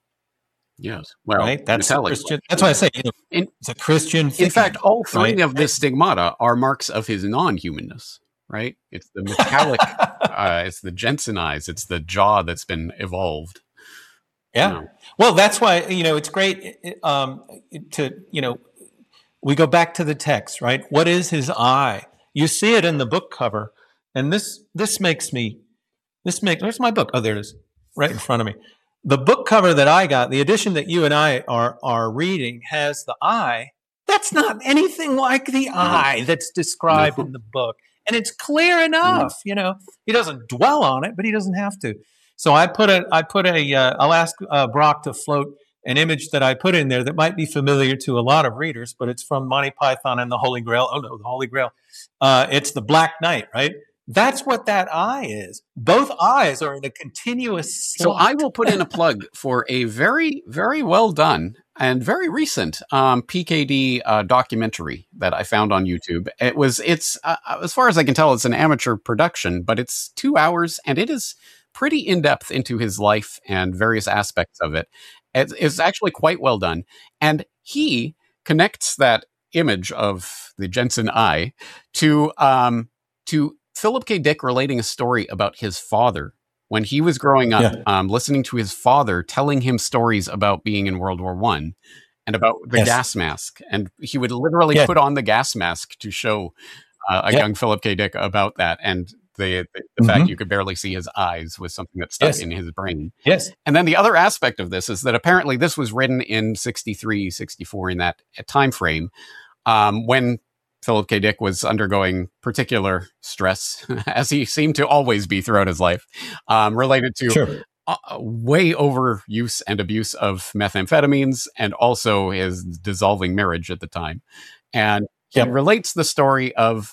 Yes. Well, Right, that's a metallic Christian. flesh. That's why I say you know, In- it's a Christian. In figure, fact, all three right? of the stigmata are marks of his non-humanness, right? It's the metallic, uh, it's the Jensen eyes, it's the jaw that's been evolved. Yeah. No. Well, that's why you know it's great um, to you know we go back to the text, right? What is his eye? You see it in the book cover, and this this makes me this make where's my book? Oh, there it is, right in front of me. The book cover that I got, the edition that you and I are are reading, has the eye. That's not anything like the eye that's described No. in the book, and it's clear enough. You know, he doesn't dwell on it, but he doesn't have to. So I put a I put a uh, I'll ask uh, Brock to float an image that I put in there that might be familiar to a lot of readers, but it's from Monty Python and the Holy Grail. Oh no, the Holy Grail. Uh, it's the Black Knight, right? That's what that eye is. Both eyes are in a continuous So slot. I will put in a plug for a very, very well done and very recent um, P K D uh, documentary that I found on YouTube. It was, it's uh, as far as I can tell, it's an amateur production, but it's two hours and it is pretty in depth into his life and various aspects of it. It's, it's actually quite well done, and he connects that image of the Jensen eye to um, to Philip K. Dick relating a story about his father when he was growing up, Yeah. um, listening to his father telling him stories about being in World War One and about the Yes. gas mask. And he would literally Yeah. put on the gas mask to show uh, a Yeah. young Philip K. Dick about that. And the, the, the fact Mhm. you could barely see his eyes was something that stuck Yes. in his brain. Yes. And then the other aspect of this is that apparently this was written in sixty-three, sixty-four in that time frame um, when Philip K. Dick was undergoing particular stress, as he seemed to always be throughout his life, um, related to Sure. uh, way overuse and abuse of methamphetamines and also his dissolving marriage at the time. And he Yep. relates the story of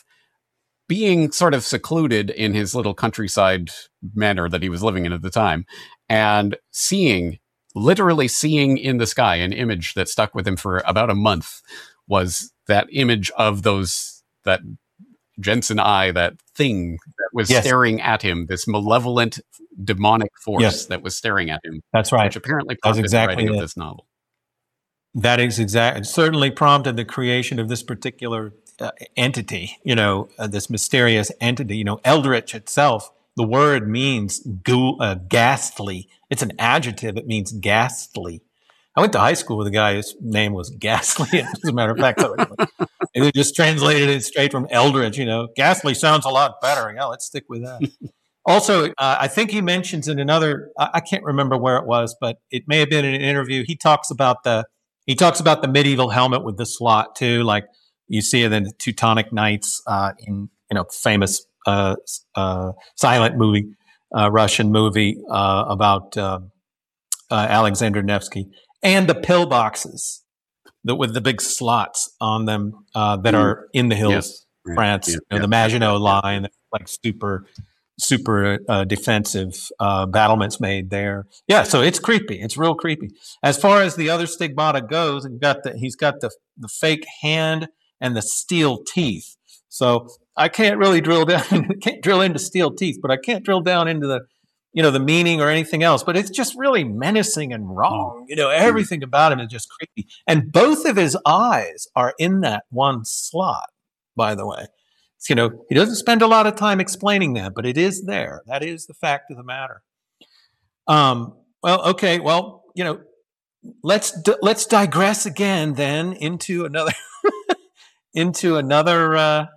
being sort of secluded in his little countryside manor that he was living in at the time and seeing, literally seeing in the sky an image that stuck with him for about a month was that image of those, that Jensen eye, that thing that was Yes. staring at him, this malevolent demonic force Yes. that was staring at him, That's right. which apparently That's prompted exactly the writing it. of this novel. That is exact. It certainly prompted the creation of this particular uh, entity. You know, uh, this mysterious entity. You know, Eldritch itself. The word means ghoul, uh, ghastly. It's an adjective. It means ghastly. I went to high school with a guy whose name was Ghastly. As a matter of fact, so it just translated it straight from Eldritch. You know, ghastly sounds a lot better. Yeah, let's stick with that. Also, uh, I think he mentions in another. I, I can't remember where it was, but it may have been in an interview. He talks about the he talks about the medieval helmet with the slot too, like you see it in the Teutonic Knights uh, in you know famous uh, uh, silent movie, uh, Russian movie uh, about uh, uh, Alexander Nevsky. And the pillboxes that with the big slots on them uh, that are in the hills, Yes. Right. France, Yeah. you know, Yeah. the Maginot Yeah. Line, like super, super uh, defensive uh, battlements made there. Yeah, so it's creepy. It's real creepy. As far as the other stigmata goes, he's got the he's got the the fake hand and the steel teeth. So I can't really drill down, can't drill into steel teeth, but I can't drill down into the you know, the meaning or anything else, but it's just really menacing and wrong. You know, everything about him is just creepy. And both of his eyes are in that one slot, by the way. So, you know, he doesn't spend a lot of time explaining that, but it is there. That is the fact of the matter. Um, well, okay, well, you know, let's d- let's digress again then into another into another uh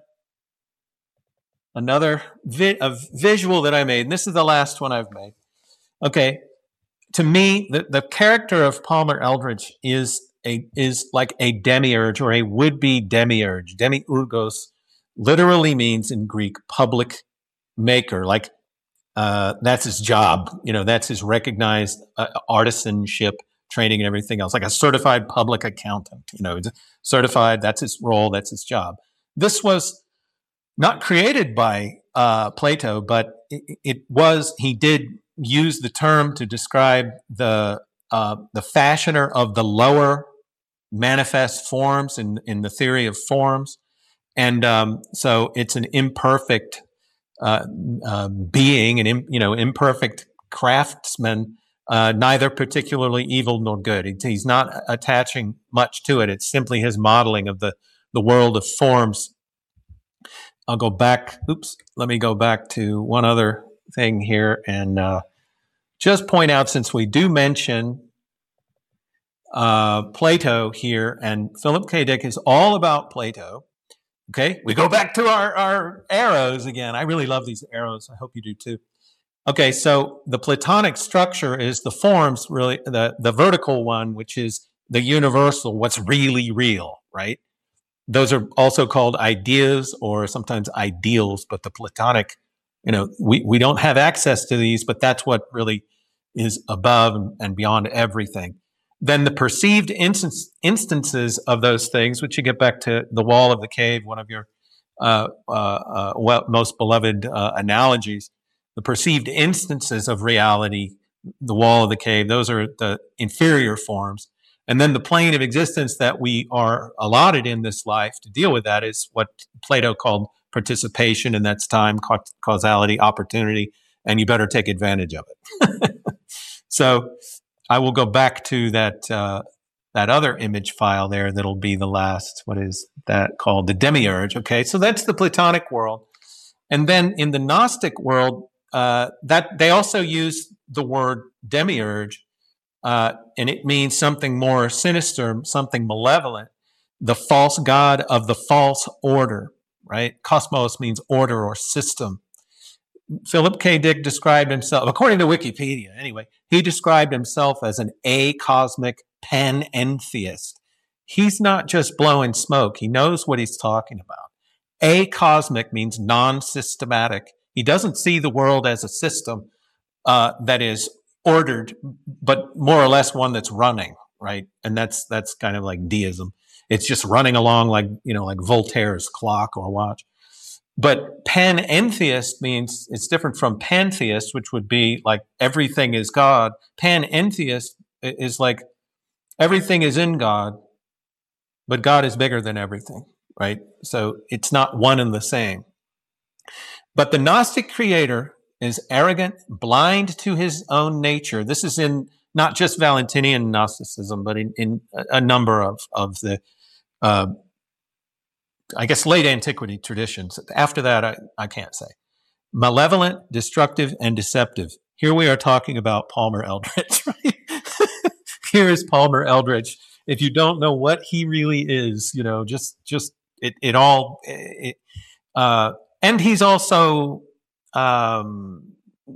Another vi- a visual that I made, and this is the last one I've made. Okay, to me, the, the character of Palmer Eldritch is a is like a demiurge or a would-be demiurge. Demiurgos literally means in Greek public maker, like uh, that's his job. You know, that's his recognized uh, artisanship, training, and everything else. Like a certified public accountant. You know, certified. That's his role. That's his job. This was not created by uh, Plato, but it, it was, he did use the term to describe the uh, the fashioner of the lower manifest forms in, in the theory of forms. And um, so it's an imperfect uh, uh, being, an im, you know, imperfect craftsman, uh, neither particularly evil nor good. He, he's not attaching much to it. It's simply his modeling of the, the world of forms. I'll go back. Oops. Let me go back to one other thing here and uh, just point out, since we do mention uh, Plato here, and Philip K. Dick is all about Plato. Okay, we go back to our, our arrows again. I really love these arrows. I hope you do too. Okay, so the Platonic structure is the forms, really, the, the vertical one, which is the universal, what's really real, right? Those are also called ideas or sometimes ideals, but the Platonic, you know, we, we don't have access to these, but that's what really is above and beyond everything. Then the perceived instance, instances of those things, which you get back to the wall of the cave, one of your uh, uh, uh, well, most beloved uh, analogies, the perceived instances of reality, the wall of the cave, those are the inferior forms. And then the plane of existence that we are allotted in this life to deal with that is what Plato called participation, and that's time, ca- causality, opportunity, and you better take advantage of it. So I will go back to that uh, that other image file there that'll be the last, what is that called? The demiurge. Okay, so that's the Platonic world. And then in the Gnostic world, uh, that they also use the word demiurge, Uh, and it means something more sinister, something malevolent, the false god of the false order, right? Cosmos means order or system. Philip K. Dick described himself, according to Wikipedia anyway, he described himself as an acosmic panentheist. He's not just blowing smoke. He knows what he's talking about. Acosmic means non-systematic. He doesn't see the world as a system uh, that is ordered, but more or less one that's running, right? And that's that's kind of like deism. It's just running along like, you know, like Voltaire's clock or watch. But panentheist means it's different from pantheist, which would be like everything is God. Panentheist is like everything is in God, but God is bigger than everything, right? So it's not one and the same. But the Gnostic creator is arrogant, blind to his own nature. This is in not just Valentinian Gnosticism, but in, in a number of, of the, uh, I guess, late antiquity traditions. After that, I, I can't say. Malevolent, destructive, and deceptive. Here we are talking about Palmer Eldritch, right? Here is Palmer Eldritch. If you don't know what he really is, you know, just, just, it, it all, it, uh, and he's also, um,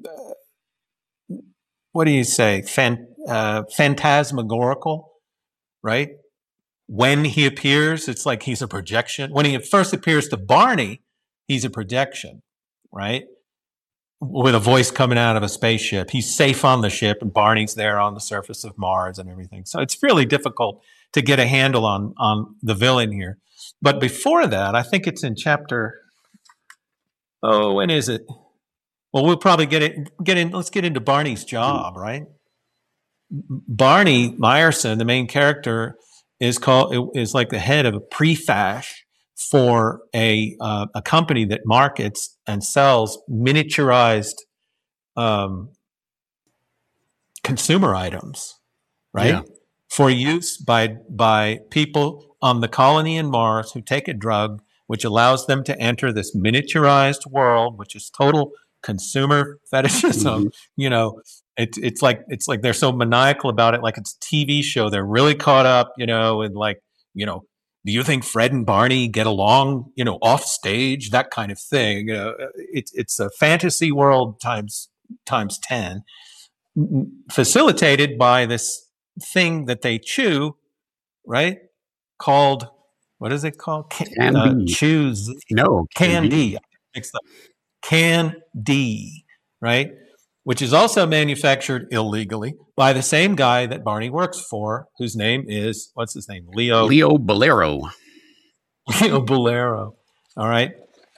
what do you say? Fan, uh, phantasmagorical, right? When he appears, it's like he's a projection. When he first appears to Barney, he's a projection, right? With a voice coming out of a spaceship. He's safe on the ship, and Barney's there on the surface of Mars and everything. So it's really difficult to get a handle on, on the villain here. But before that, I think it's in chapter, oh, when is it? Well, we'll probably get it, get in, let's get into Barney's job, right? Barney Meyerson, the main character, is called, is like the head of a prefash for a uh, a company that markets and sells miniaturized um, consumer items, right? Yeah. For use by by people on the colony in Mars who take a drug which allows them to enter this miniaturized world, which is total consumer fetishism. Mm-hmm. You know, it's it's like it's like they're so maniacal about it, like it's a T V show. They're really caught up, you know, and like, you know, do you think Fred and Barney get along, you know, off stage, that kind of thing? You know, it's it's a fantasy world times times ten, facilitated by this thing that they chew, right? Called, what is it called? Candy. Uh, choose no candy. Candy, right? Which is also manufactured illegally by the same guy that Barney works for, whose name is, what's his name? Leo. Leo Bolero. Leo Bolero. All right.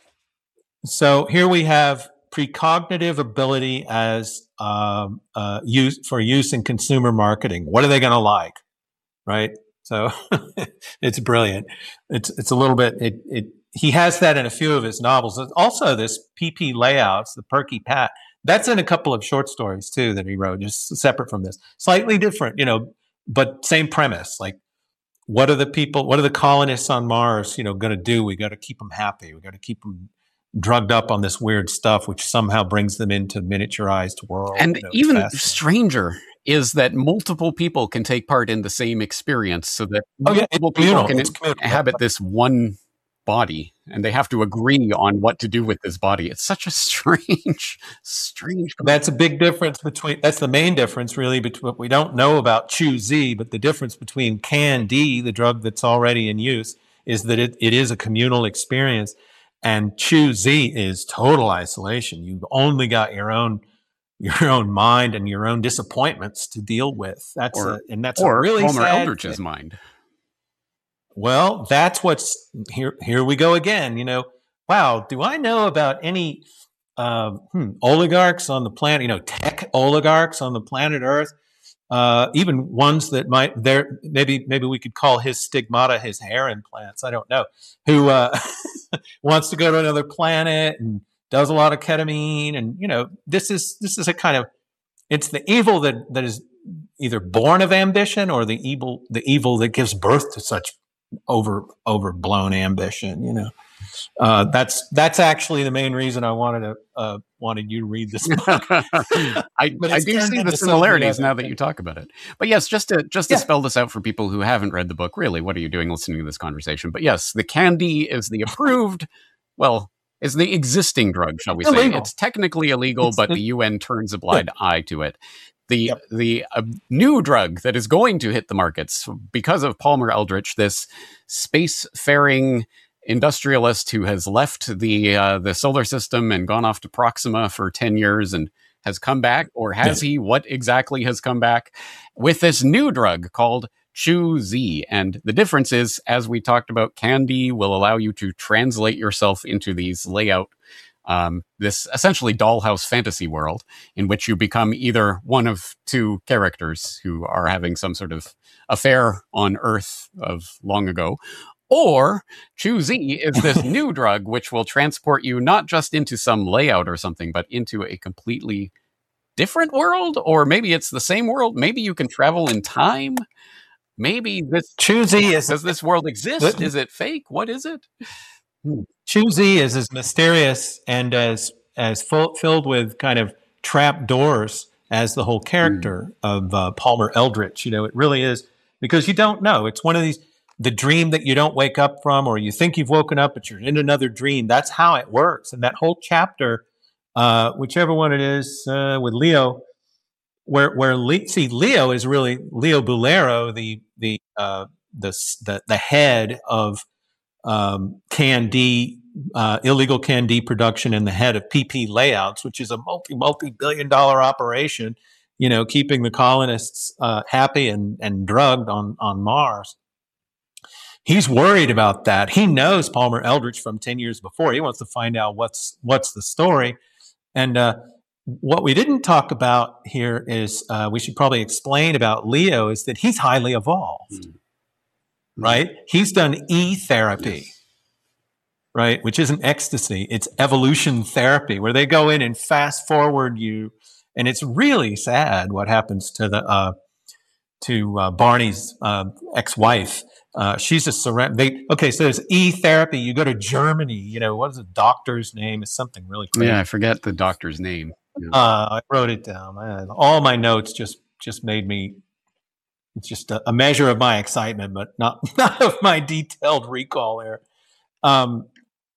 So here we have precognitive ability as um, uh, use for use in consumer marketing. What are they going to like, right? So it's brilliant. It's it's a little bit. It it he has that in a few of his novels. Also, this P P layouts, the Perky Pat. That's in a couple of short stories too that he wrote, just separate from this, slightly different, you know, but same premise. Like, what are the people, what are the colonists on Mars, you know, going to do? We got to keep them happy. We got to keep them drugged up on this weird stuff, which somehow brings them into miniaturized world. And you know, even stranger is that multiple people can take part in the same experience, so that oh, yeah, multiple people can inhabit this one body, and they have to agree on what to do with this body. It's such a strange, strange. That's a big difference between, that's the main difference really between what we don't know about Chu Z, but the difference between Can D, the drug that's already in use, is that it, it is a communal experience, and Chu Z is total isolation. You've only got your own your own mind and your own disappointments to deal with. That's or, a, and that's or a really Palmer sad Eldritch's thing. mind. Well, that's what's here. Here we go again. You know, wow. Do I know about any uh, hmm, oligarchs on the planet? You know, tech oligarchs on the planet Earth. Uh, even ones that might there. Maybe maybe we could call his stigmata his hair implants. I don't know. Who uh, wants to go to another planet and does a lot of ketamine? And you know, this is this is a kind of it's the evil that that is either born of ambition or the evil the evil that gives birth to such over overblown ambition, you know. Uh, that's that's actually the main reason I wanted to uh, wanted you to read this book. I, I do see the similarities now that you talk about it. But yes, just to just to yeah. spell this out for people who haven't read the book, really, what are you doing listening to this conversation? But yes, the Candy is the approved, well, is the existing drug, shall we illegal. say? It's technically illegal, it's, but the U N turns a blind yeah. eye to it. The yep. the uh, new drug that is going to hit the markets because of Palmer Eldritch, this spacefaring industrialist who has left the uh, the solar system and gone off to Proxima for ten years and has come back, or has yeah. he? What exactly has come back with this new drug called Chu Z? And the difference is, as we talked about, Candy will allow you to translate yourself into these layout Um, this essentially dollhouse fantasy world in which you become either one of two characters who are having some sort of affair on Earth of long ago, or Chu-Zi is this new drug which will transport you not just into some layout or something, but into a completely different world, or maybe it's the same world. Maybe you can travel in time. Maybe this Chu-Zi is does this world exist? Is it fake? What is it? Chu-Zi is as mysterious and as as full, filled with kind of trap doors as the whole character mm. of uh, Palmer Eldritch. You know, it really is, because you don't know. It's one of these, the dream that you don't wake up from, or you think you've woken up, but you're in another dream. That's how it works. And that whole chapter, uh, whichever one it is, uh, with Leo, where where Le- see Leo is really Leo Bolero, the the uh, the, the the head of Um, Can-D, uh, illegal Can-D production, and the head of P P Layouts, which is a multi, multi-billion dollar operation, you know, keeping the colonists uh, happy and, and drugged on, on Mars. He's worried about that. He knows Palmer Eldritch from ten years before. He wants to find out what's what's the story. And uh, what we didn't talk about here is uh, we should probably explain about Leo is that he's highly evolved. Mm. Right? He's done E-therapy, yes. Right? Which isn't ecstasy. It's evolution therapy, where they go in and fast forward you. And it's really sad what happens to the uh, to uh, Barney's uh, ex-wife. Uh, she's a surrender. They okay. So there's E-therapy. You go to Germany. You know, what is the doctor's name? It's something really crazy. Yeah, I forget the doctor's name. Yeah. Uh, I wrote it down. Man, all my notes just just made me. It's just a, a measure of my excitement, but not, not of my detailed recall there. Um,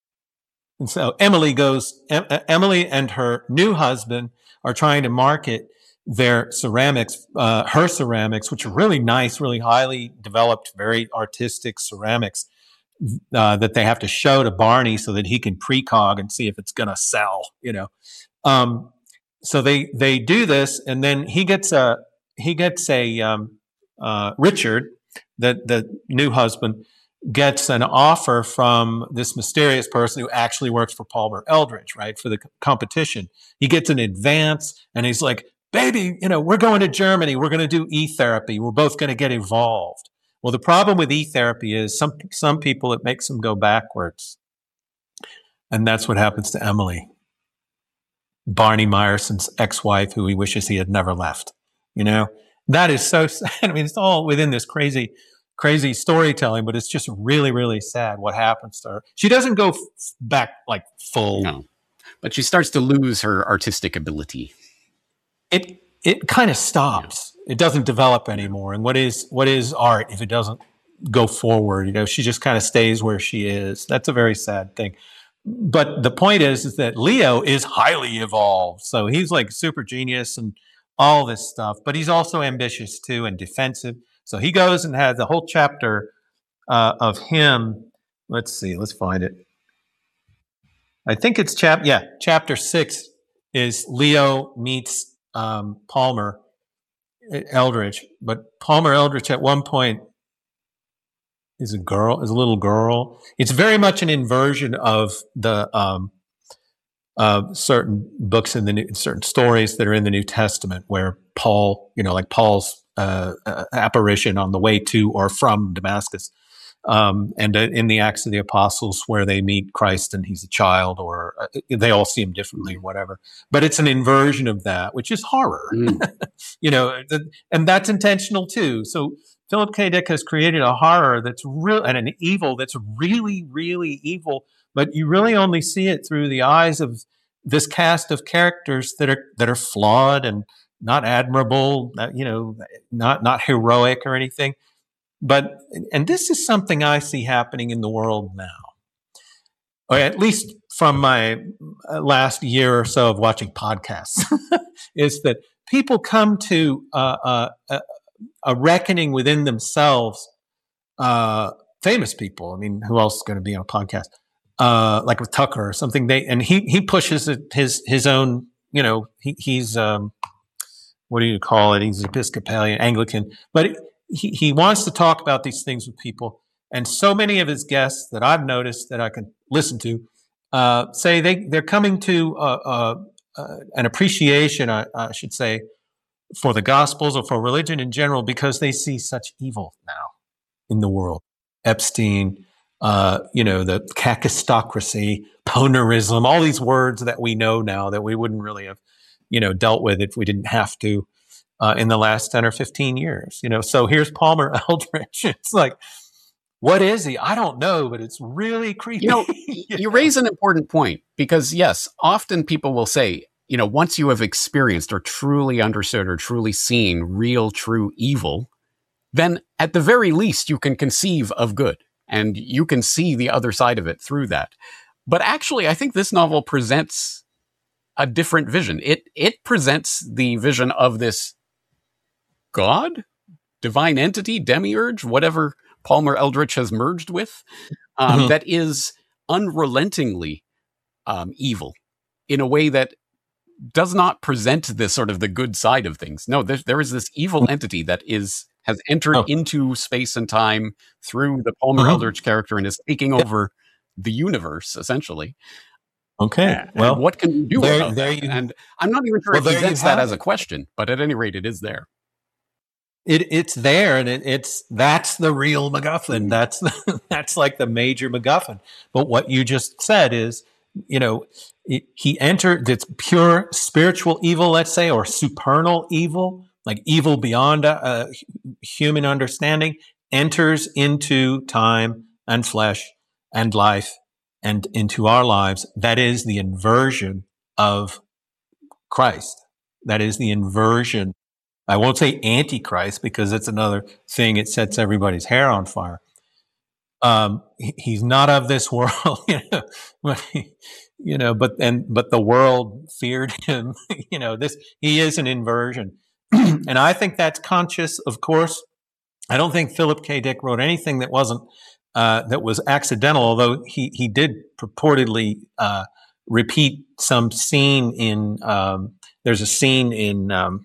and so Emily goes, em- Emily and her new husband are trying to market their ceramics, uh, her ceramics, which are really nice, really highly developed, very artistic ceramics uh, that they have to show to Barney so that he can precog and see if it's going to sell, you know. Um, so they, they do this, and then he gets a, he gets a, um, Uh, Richard, the, the new husband, gets an offer from this mysterious person who actually works for Palmer Eldritch, right, for the c- competition. He gets an advance, and he's like, baby, you know, we're going to Germany. We're going to do E-therapy. We're both going to get involved. Well, the problem with E-therapy is some some people, it makes them go backwards. And that's what happens to Emily, Barney Meyerson's ex-wife, who he wishes he had never left, you know? That is so sad. I mean, it's all within this crazy, crazy storytelling, but it's just really, really sad what happens to her. She doesn't go f- back like full. No, but she starts to lose her artistic ability. It it kind of stops. Yeah. It doesn't develop anymore. And what is what is art if it doesn't go forward? You know, she just kind of stays where she is. That's a very sad thing. But the point is, is that Leo is highly evolved. So he's like super genius and all this stuff, but he's also ambitious too and defensive. So he goes and has the whole chapter uh, of him. Let's see, let's find it. I think it's chap, yeah, chapter six is Leo meets um, Palmer Eldritch, but Palmer Eldritch at one point is a girl, is a little girl. It's very much an inversion of the um, Uh, certain books in the new, certain stories that are in the New Testament, where Paul, you know, like Paul's uh, uh, apparition on the way to or from Damascus, um, and uh, in the Acts of the Apostles, where they meet Christ and he's a child, or uh, they all see him differently, whatever. But it's an inversion of that, which is horror, mm. you know, and that's intentional too. So Philip K. Dick has created a horror that's real and an evil that's really, really evil. But you really only see it through the eyes of this cast of characters that are that are flawed and not admirable, you know, not not heroic or anything. But and this is something I see happening in the world now, or at least from my last year or so of watching podcasts, is that people come to uh, uh, a, a reckoning within themselves. Uh, famous people. I mean, who else is going to be on a podcast? Uh, like with Tucker or something, they and he he pushes it, his his own. You know, he he's um, what do you call it? He's Episcopalian, Anglican, but he he wants to talk about these things with people. And so many of his guests that I've noticed that I can listen to uh, say they they're coming to uh, uh, uh, an appreciation, I, I should say, for the Gospels or for religion in general because they see such evil now in the world. Epstein, uh, you know, the kakistocracy, Ponerism, all these words that we know now that we wouldn't really have, you know, dealt with if we didn't have to uh, in the last ten or fifteen years. You know, so here's Palmer Eldritch. It's like, what is he? I don't know, but it's really creepy. You know, you raise an important point because, yes, often people will say, you know, once you have experienced or truly understood or truly seen real, true evil, then at the very least you can conceive of good and you can see the other side of it through that. But actually, I think this novel presents a different vision. It it presents the vision of this God, divine entity, demiurge, whatever Palmer Eldritch has merged with, um, mm-hmm. that is unrelentingly um, evil in a way that does not present this sort of the good side of things. No, there, there is this evil entity that is has entered oh. into space and time through the Palmer mm-hmm. Eldritch character and is taking yeah. over the universe, essentially. Okay. And well, what can you do there, about there that? You, and I'm not even sure well, it presents that it. as a question, but at any rate, it is there. It, it's there, and it, it's that's the real MacGuffin. That's the, that's like the major MacGuffin. But what you just said is, you know, it, he entered. It's pure spiritual evil, let's say, or supernal evil, like evil beyond uh, human understanding, enters into time and flesh and life and into our lives. That is the inversion of Christ. That is the inversion. I won't say antichrist because it's another thing. It sets everybody's hair on fire. Um, he, he's not of this world, you know, but, you know, but, and, but the world feared him, you know, this, he is an inversion. And I think that's conscious, of course. I don't think Philip K. Dick wrote anything that wasn't, uh, that was accidental, although he, he did purportedly, uh, repeat some scene in, um, there's a scene in, um,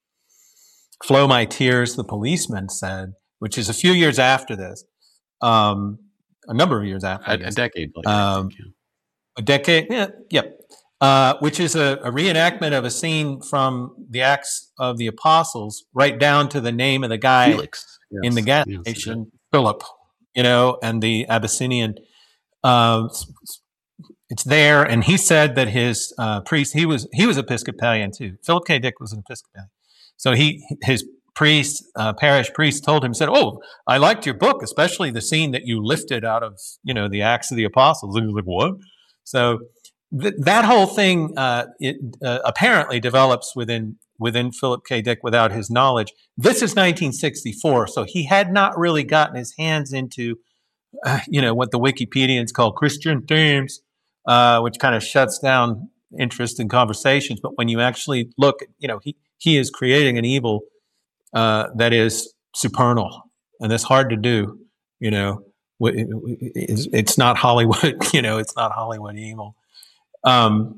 Flow My Tears, the policeman said, which is a few years after this, um, a number of years after a, this. a decade later. Um, think, yeah. A decade, yeah, yep. Uh, which is a, a reenactment of a scene from the Acts of the Apostles, right down to the name of the guy Felix. Yes. in the gas yes, station, Philip, you know, and the Abyssinian. Uh, it's there, and he said that his uh, priest, he was he was Episcopalian too. Philip K. Dick was an Episcopalian. So he, his priest, uh, parish priest told him, said, "Oh, I liked your book, especially the scene that you lifted out of, you know, the Acts of the Apostles." And he was like, "What?" So th- that whole thing, uh, it uh, apparently develops within, within Philip K. Dick without his knowledge. This is nineteen sixty-four. So he had not really gotten his hands into, uh, you know, what the Wikipedians call Christian themes, uh, which kind of shuts down interest in conversations. But when you actually look, you know, he, He is creating an evil uh, that is supernal, and that's hard to do. You know, it's, it's not Hollywood. You know, it's not Hollywood evil. Um,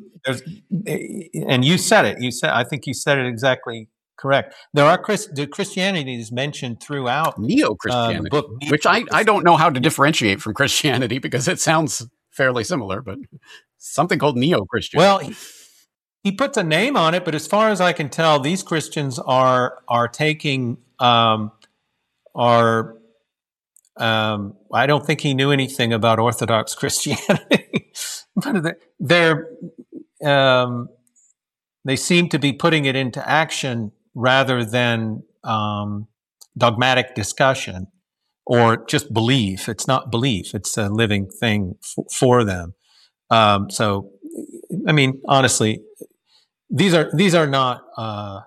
and you said it. You said. I think you said it exactly correct. There are Chris, the Christianity is mentioned throughout Neo-Christianity, uh, the book, which I, I don't know how to differentiate from Christianity because it sounds fairly similar, but something called Neo-Christian. Well. He puts a name on it, but as far as I can tell, these Christians are are taking um, are. Um, I don't think he knew anything about Orthodox Christianity, but they're um, they seem to be putting it into action rather than um, dogmatic discussion or just belief. It's not belief; it's a living thing f- for them. Um, so, I mean, honestly. These are these are not uh,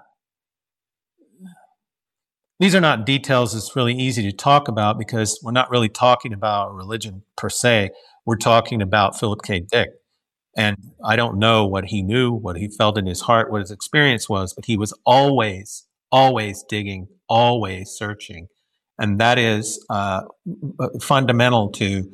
these are not details that's really easy to talk about because we're not really talking about religion per se. We're talking about Philip K. Dick, and I don't know what he knew, what he felt in his heart, what his experience was, but he was always, always digging, always searching, and that is uh, fundamental to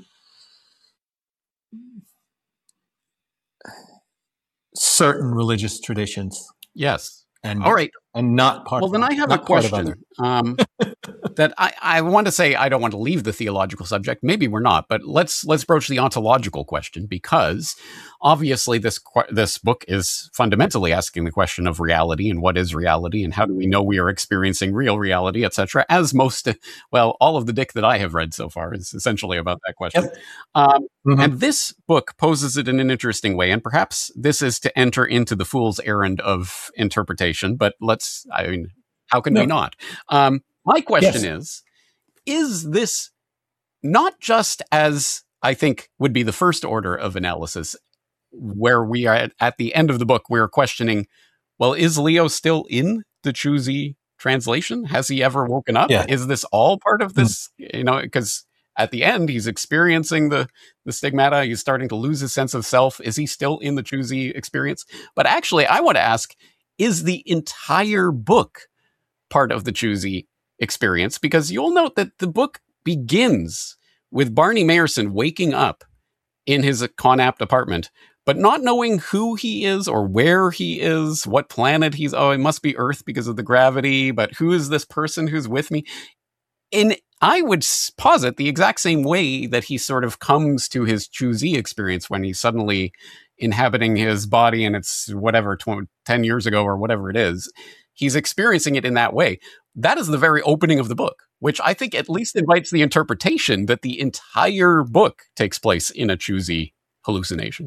certain religious traditions. Yes. And all right. And not part Well, of then it, I have a question. Um, that I, I want to say I don't want to leave the theological subject. Maybe we're not, but let's let's broach the ontological question, because obviously this this book is fundamentally asking the question of reality and what is reality and how do we know we are experiencing real reality, et cetera. As most, well, all of the Dick that I have read so far is essentially about that question. Yep. Um, Mhm. And this book poses it in an interesting way, and perhaps this is to enter into the fool's errand of interpretation. But let's, I mean, how can No. we not? Um, My question Yes. is, is this not just as I think would be the first order of analysis, where we are at, at the end of the book, we're questioning, well, is Leo still in the Chusey translation? Has he ever woken up? Yeah. Is this all part of this? You know, because at the end, he's experiencing the, the stigmata. He's starting to lose his sense of self. Is he still in the Chusey experience? But actually, I want to ask, is the entire book part of the Chusey experience? Because you'll note that the book begins with Barney Meyerson waking up in his Connaught apartment, but not knowing who he is or where he is, what planet he's, oh, it must be Earth because of the gravity, but who is this person who's with me? And I would s- posit the exact same way that he sort of comes to his Chusey experience when he's suddenly inhabiting his body and it's whatever, tw- ten years ago or whatever it is. He's experiencing it in that way. That is the very opening of the book, which I think at least invites the interpretation that the entire book takes place in a Chusey hallucination.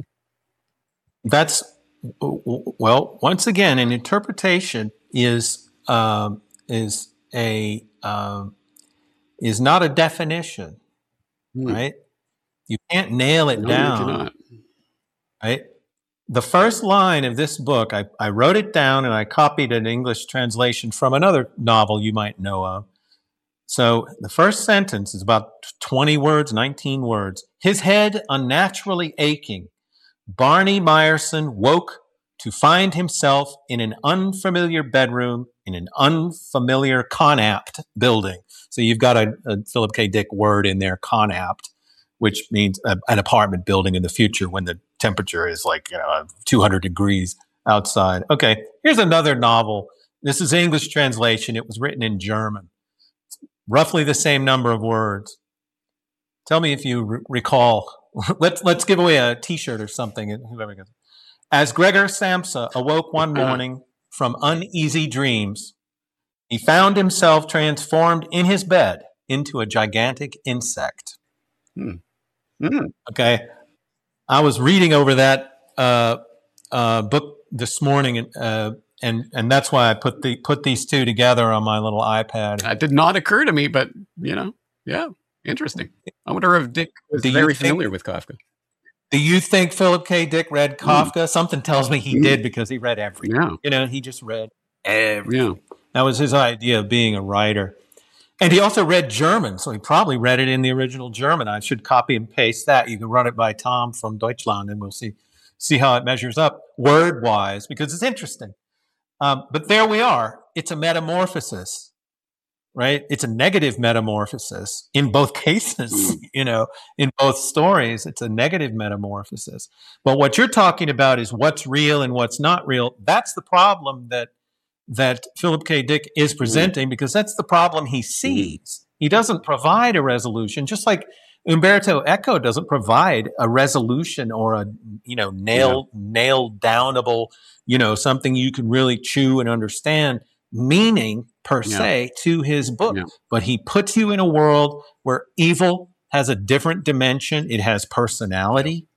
That's, well, once again, an interpretation is um, is a um, is not a definition, Hmm. right? You can't nail it No, you down, cannot. right? The first line of this book, I, I wrote it down and I copied an English translation from another novel you might know of. So the first sentence is about twenty words, nineteen words. His head unnaturally aching, Barney Meyerson woke to find himself in an unfamiliar bedroom in an unfamiliar Connaught building. So you've got a, a Philip K. Dick word in there, Connaught, which means a, an apartment building in the future when the temperature is like, you know, two hundred degrees outside. Okay, here's another novel. This is English translation. It was written in German. Roughly the same number of words. Tell me if you re- recall. let's let's give away a T-shirt or something. Whoever gets it. As Gregor Samsa awoke one morning from uneasy dreams, he found himself transformed in his bed into a gigantic insect. Hmm. Hmm. Okay, I was reading over that uh, uh, book this morning, and uh, and and that's why I put the put these two together on my little iPad. That did not occur to me, but, you know, yeah, interesting. I wonder if Dick was Do you very think- familiar with Kafka. Do you think Philip K. Dick read Kafka? Something tells me he Mm. did, because he read everything. Yeah, You know, he just read everything. yeah. That was his idea of being a writer. And he also read German, so he probably read it in the original German. I should copy and paste that. You can run it by Tom from Deutschland, and we'll see see how it measures up word-wise, because it's interesting. Um, but there we are. It's a metamorphosis, right? It's a negative metamorphosis in both cases, you know, in both stories. It's a negative metamorphosis. But what you're talking about is what's real and what's not real. That's the problem that that Philip K. Dick is presenting, because that's the problem he sees. He doesn't provide a resolution, just like Umberto Eco doesn't provide a resolution or a, you know, nail nailed downable, you know, something you can really chew and understand meaning per Yeah. se to his book. Yeah. But he puts you in a world where evil has a different dimension. It has personality,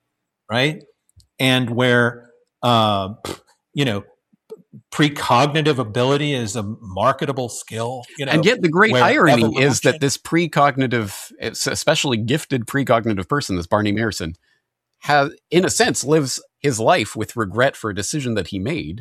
right? And where, uh, you know, precognitive ability is a marketable skill. You know, And yet the great where irony evolution- is that this precognitive, especially gifted precognitive person, this Barney Meyerson, has, in a sense, lives his life with regret for a decision that he made,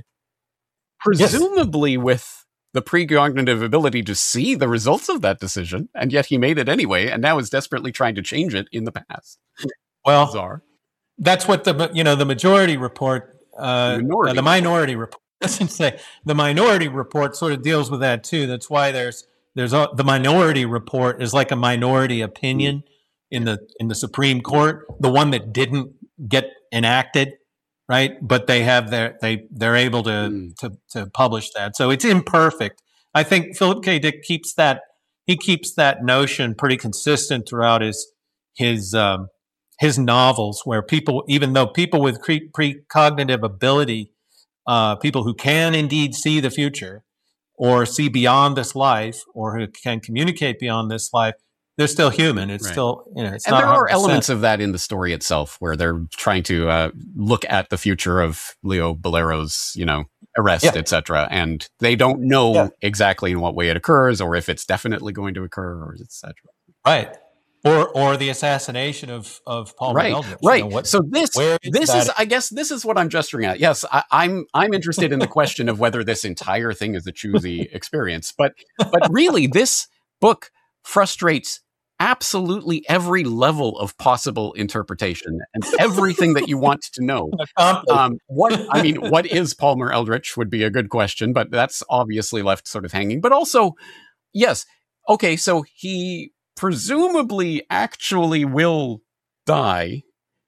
Yes. presumably with the precognitive ability to see the results of that decision, and yet he made it anyway, and now is desperately trying to change it in the past. well, Bizarre. that's what the you know the majority report, uh, Minority uh, the minority report. I should say the minority report sort of deals with that too. That's why there's there's a, the minority report is like a minority opinion in the in the Supreme Court, the one that didn't get enacted, right? But they have their they they're able to Mm. to to publish that, so it's imperfect. I think Philip K. Dick keeps that he keeps that notion pretty consistent throughout his his um, his novels, where people, even though people with pre- precognitive ability, uh, people who can indeed see the future or see beyond this life, or who can communicate beyond this life, they're still human. It's Right. still, you know, it's And not there one hundred are percent. elements of that in the story itself, where they're trying to uh, look at the future of Leo Bolero's, you know, arrest, Yeah. et cetera, and they don't know Yeah. exactly in what way it occurs, or if it's definitely going to occur, or et cetera. Right. Or or the assassination of of Palmer Right, Eldritch. You right. know, what, so this where is this that- is, I guess, this is what I'm gesturing at. Yes, I, I'm I'm interested in the question of whether this entire thing is a choosy experience, but but really, this book frustrates absolutely every level of possible interpretation and everything that you want to know. Um, what I mean, what is Palmer Eldritch would be a good question, but that's obviously left sort of hanging. But also, yes, okay, so he presumably actually will die,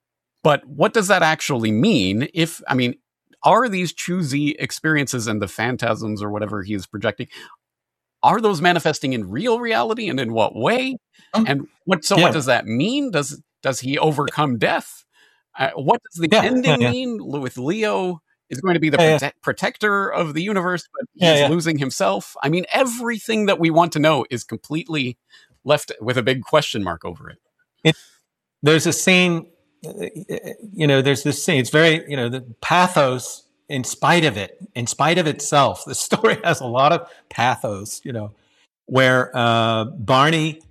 but what does that actually mean? If, I mean, are these choosy experiences and the phantasms or whatever he is projecting, are those manifesting in real reality, and in what way? Um, And what, so yeah. what does that mean? Does, does he overcome death? Uh, what does the Yeah, ending yeah, yeah. mean with Leo is going to be the Yeah, yeah. prote- protector of the universe, but he's Yeah, yeah. losing himself? I mean, everything that we want to know is completely left with a big question mark over it. There's a scene, uh, you know, there's this scene, it's very, you know, the pathos, in spite of it, in spite of itself, the story has a lot of pathos, you know, where uh, Barney,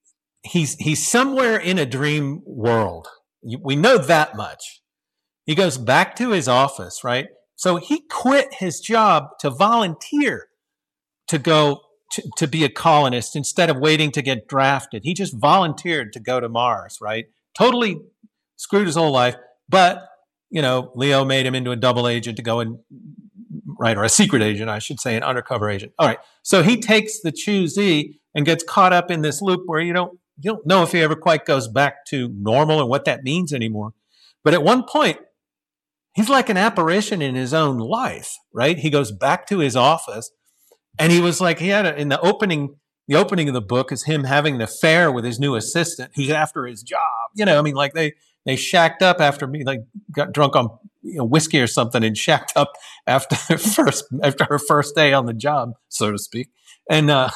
he's he's somewhere in a dream world. You- We know that much. He goes back to his office, right? So he quit his job to volunteer to go to, to be a colonist instead of waiting to get drafted. He just volunteered to go to Mars, right? Totally screwed his whole life. But, you know, Leo made him into a double agent to go and, right, or a secret agent, I should say, an undercover agent. All right. So he takes the choosy and gets caught up in this loop where you don't, you don't know if he ever quite goes back to normal and what that means anymore. But at one point, he's like an apparition in his own life, right? He goes back to his office, and he was like, he had a, in the opening, the opening of the book is him having an affair with his new assistant who's after his job. You know, I mean, like they, they shacked up after me, like got drunk on, you know, whiskey or something, and shacked up after their first, after her first day on the job, so to speak. And, uh,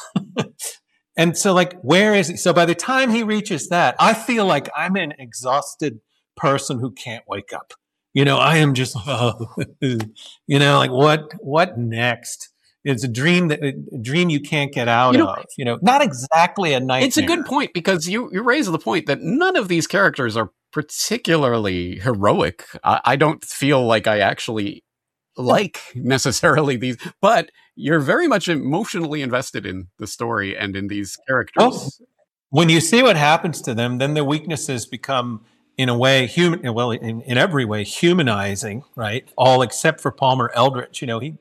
and so like, where is he? So by the time he reaches that, I feel like I'm an exhausted person who can't wake up. You know, I am just, oh, you know, like what, what next? It's a dream that a dream you can't get out You know, of. You know, not exactly a nightmare. It's a good point, because you, you raise the point that none of these characters are particularly heroic. I, I don't feel like I actually like necessarily these, but you're very much emotionally invested in the story and in these characters. Oh, when you see what happens to them, then their weaknesses become, in a way, human. Well, in, in every way, humanizing, right? All except for Palmer Eldritch. You know, he.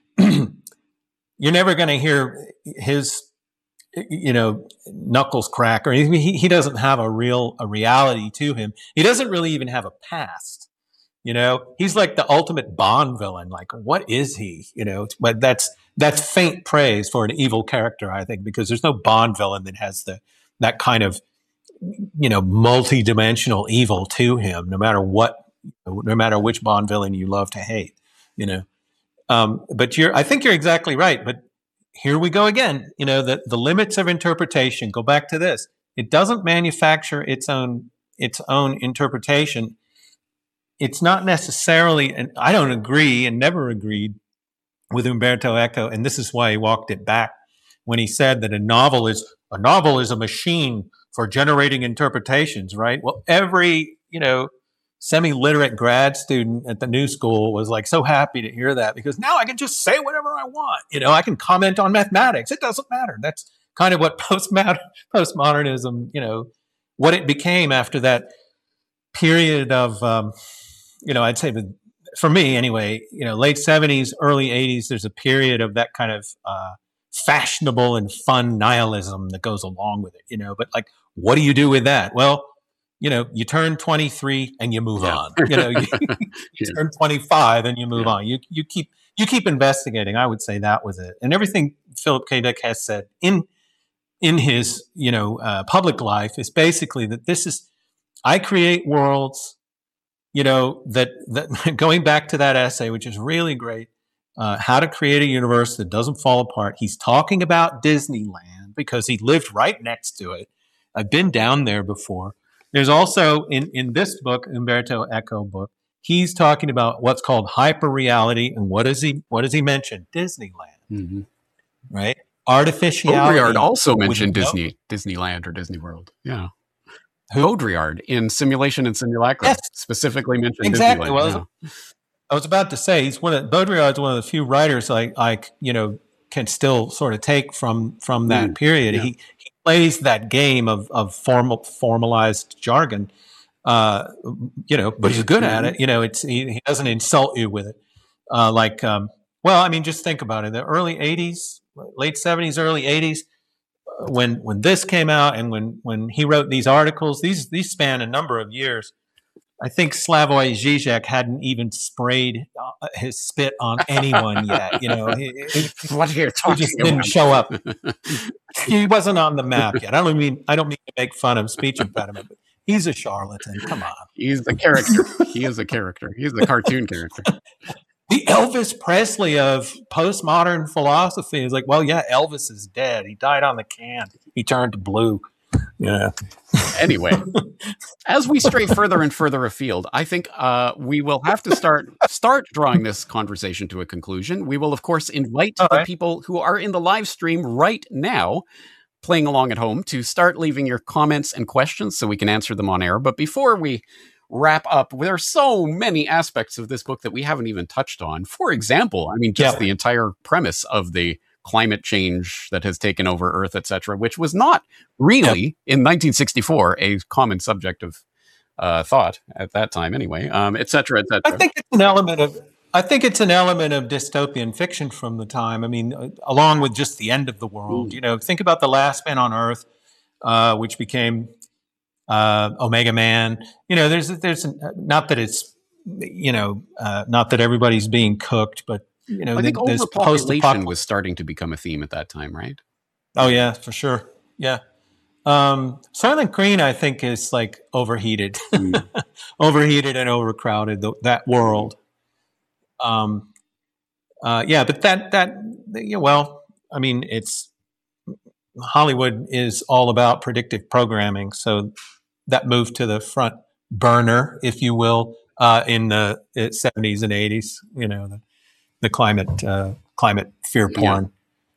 You're never going to hear his, you know, knuckles crack, or anything. He, he doesn't have a real a reality to him. He doesn't really even have a past. You know, he's like the ultimate Bond villain. Like, what is he? You know, but that's that's faint praise for an evil character, I think, because there's no Bond villain that has the that kind of, you know, multi-dimensional evil to him, no matter what, no matter which Bond villain you love to hate. You know. Um, but you're, I think you're exactly right. But here we go again. You know, the, the limits of interpretation. Go back to this. It doesn't manufacture its own its own interpretation. It's not necessarily, and I don't agree and never agreed with Umberto Eco, and this is why he walked it back when he said that a novel is a novel is a machine for generating interpretations. Right. Well, every you know. semi-literate grad student at the New School was like so happy to hear that, because now I can just say whatever I want. You know, I can comment on mathematics. It doesn't matter. That's kind of what postmodern, postmodernism, you know, what it became after that period of, um, you know, I'd say the, for me anyway, you know, late seventies, early eighties, there's a period of that kind of uh, fashionable and fun nihilism that goes along with it, you know, but like, what do you do with that? Well, you know, you turn twenty-three and you move Yeah. on. You know, you, you Yeah. turn twenty-five and you move Yeah. on. You you keep you keep investigating. I would say that was it. And everything Philip K. Dick has said in in his, you know, uh, public life is basically that this is, I create worlds, you know, that, that going back to that essay, which is really great, uh, how to create a universe that doesn't fall apart. He's talking about Disneyland because he lived right next to it. I've been down there before. There's also in, in this book, Umberto Eco book, he's talking about what's called hyperreality. And what does he, what does he mention? Disneyland, Mm-hmm. right? Artificiality. Baudrillard also with mentioned no- Disney, Disneyland or Disney World. Yeah. Who? Baudrillard in Simulation and Simulacra Yes. specifically mentioned Exactly. Disneyland. Well, yeah. I was about to say he's one of Baudrillard's one of the few writers I, I you know, can still sort of take from from that Mm, period. yeah. He he plays that game of of formal formalized jargon, uh, you know, but he's good at Mm-hmm. it. You know, it's he, he doesn't insult you with it. Uh, like, um, well, I mean, just think about it. The early eighties, late seventies, early eighties, when when this came out, and when when he wrote these articles, these these span a number of years. I think Slavoj Žižek hadn't even sprayed uh, his spit on anyone yet. You know, he, he, What are you he talking just didn't about? show up. He wasn't on the map yet. I don't mean I don't mean to make fun of speech impediment, but he's a charlatan. Come on, He's the character. He is a character. He's the cartoon character. the Elvis Presley of postmodern philosophy is like, well, yeah, Elvis is dead. He died on the can. He turned blue. Yeah. Anyway, as we stray further and further afield, I think uh, we will have to start start drawing this conversation to a conclusion. We will, of course, invite All the right. people who are in the live stream right now, playing along at home, to start leaving your comments and questions so we can answer them on air. But before we wrap up, there are so many aspects of this book that we haven't even touched on. For example, I mean, just Yeah. the entire premise of the climate change that has taken over Earth, et cetera, which was not really in nineteen sixty-four a common subject of uh, thought at that time, anyway, um, et cetera, et I cetera. think it's an element of I think it's an element of dystopian fiction from the time. I mean, uh, along with just the end of the world. Mm. You know, think about The Last Man on Earth, uh, which became uh, Omega Man. You know, there's there's an, uh, not that it's you know uh, not that everybody's being cooked, but you know, I think there's overpopulation post-apocalypse- was starting to become a theme at that time, right? Oh yeah, for sure. Yeah. Um, Soylent Green, I think, is like overheated, Mm. overheated and overcrowded. th- That world. Um, uh, yeah, but that that yeah, well, I mean, it's Hollywood is all about predictive programming, so that moved to the front burner, if you will, uh, in the uh, seventies and eighties. You know, the, the climate uh, climate fear Yeah. porn.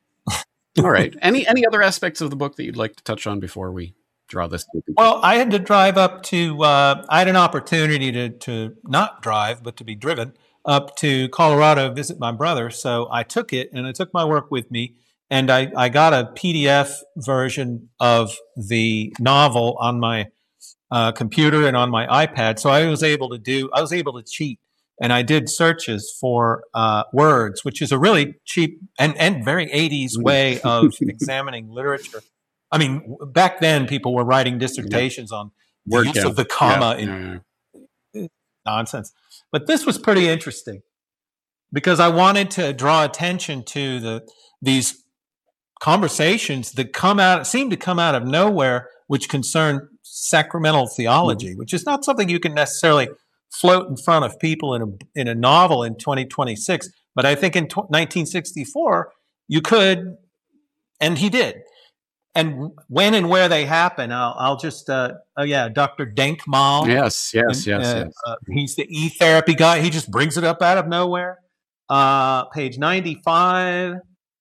All right. Any any other aspects of the book that you'd like to touch on before we draw this to a conclusion? Well, I had to drive up to. Uh, I had an opportunity to to not drive, but to be driven up to Colorado to visit my brother. So I took it, and I took my work with me, and I, I got a P D F version of the novel on my uh, computer and on my iPad. So I was able to do. I was able to cheat, and I did searches for uh, words, which is a really cheap and and very eighties way of examining literature. I mean, w- back then people were writing dissertations on the Word use count. of the comma Yeah, in yeah, yeah. nonsense. But this was pretty interesting because I wanted to draw attention to the these conversations that come out seem to come out of nowhere, which concern sacramental theology, which is not something you can necessarily float in front of people in a in a novel in twenty twenty-six. But I think in tw- nineteen sixty-four you could, and he did. And when and where they happen, I'll, I'll just, uh, oh yeah, Doctor Denkmal. Yes, yes, And, yes, uh, yes. uh, he's the e-therapy guy. He just brings it up out of nowhere. Uh, page ninety-five.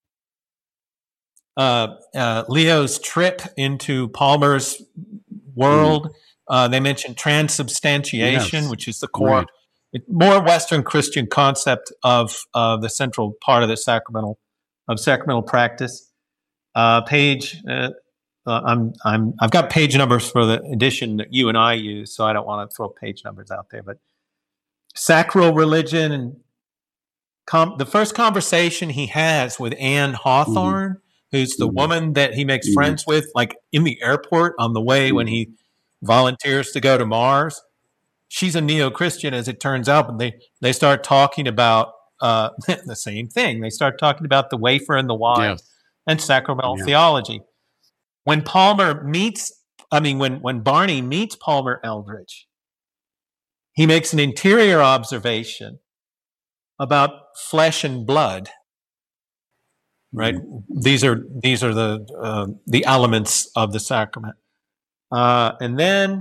Uh, uh, Leo's trip into Palmer's world. Uh, they mentioned transubstantiation, Yes. which is the core, Right. it- more Western Christian concept of uh, the central part of the sacramental of sacramental practice. Uh, page. Uh, uh, I'm I'm I've got page numbers for the edition that you and I use, so I don't want to throw page numbers out there. But sacral religion and com- the first conversation he has with Anne Hawthorne, who's the Mhm. woman that he makes Mhm. friends with, like in the airport on the way when he volunteers to go to Mars. She's a neo-Christian, as it turns out, but they they start talking about uh, the same thing. They start talking about the wafer and the wine Yes. and sacramental Yeah. theology. when Palmer meets, I mean, when, when Barney meets Palmer Eldritch, he makes an interior observation about flesh and blood. Right? Mm-hmm. These are these are the uh, the elements of the sacrament. Uh, and then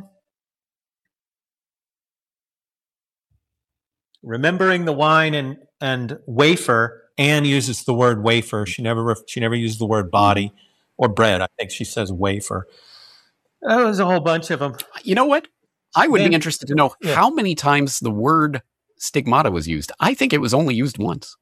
remembering the wine and, and wafer, Anne uses the word wafer. She never she never uses the word body or bread. I think she says wafer. There was a whole bunch of them. You know what? I would Then- be interested to know Yeah. how many times the word stigmata was used. I think it was only used once.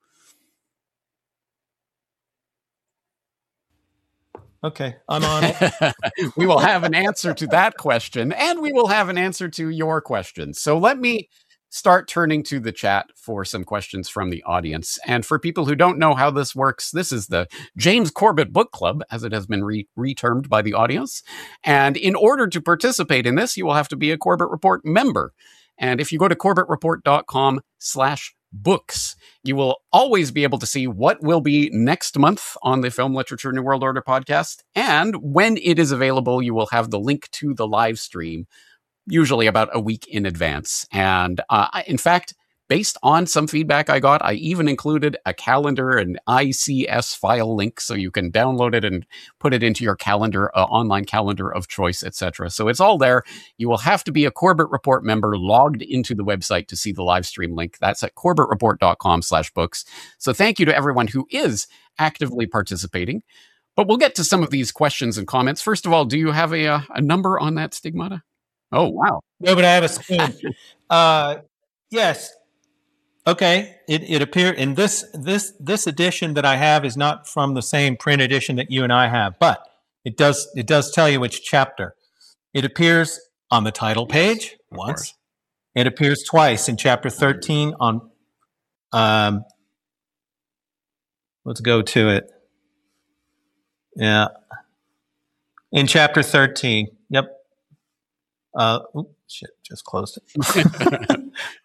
Okay, I'm on it. We will have an answer to that question, and we will have an answer to your question. So let me start turning to the chat for some questions from the audience. And for people who don't know how this works, this is the James Corbett Book Club, as it has been re- retermed by the audience. And in order to participate in this, you will have to be a Corbett Report member. And if you go to corbettreport.com slash books, you will always be able to see what will be next month on the Film Literature New World Order podcast. And when it is available, you will have the link to the live stream, usually about a week in advance. And uh, I- in fact, based on some feedback I got, I even included a calendar and I C S file link so you can download it and put it into your calendar, uh, online calendar of choice, et cetera. So it's all there. You will have to be a Corbett Report member logged into the website to see the live stream link. That's at corbettreport.com slash books. So thank you to everyone who is actively participating. But we'll get to some of these questions and comments. First of all, do you have a, uh, a number on that stigmata? Oh, wow. No, but I have a spoon. Uh, yes. Okay. It, it appeared in this this this edition that I have is not from the same print edition that you and I have, but it does it does tell you which chapter. It appears on the title page of once. course. It appears twice in chapter thirteen on. Um, let's go to it. Yeah. In chapter thirteen. Yep. Uh, oops, shit, just closed it.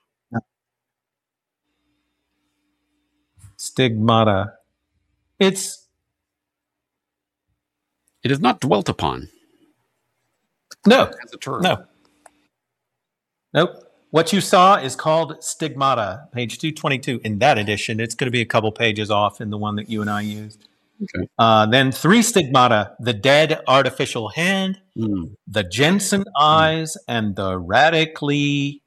Stigmata. It's It is not dwelt upon no, as a term. no, nope. What you saw is called stigmata, page two twenty-two in that edition. It's going to be a couple pages off in the one that you and I used. Okay. Uh, then three stigmata: the dead artificial hand, Mm. the Jensen eyes, and the radically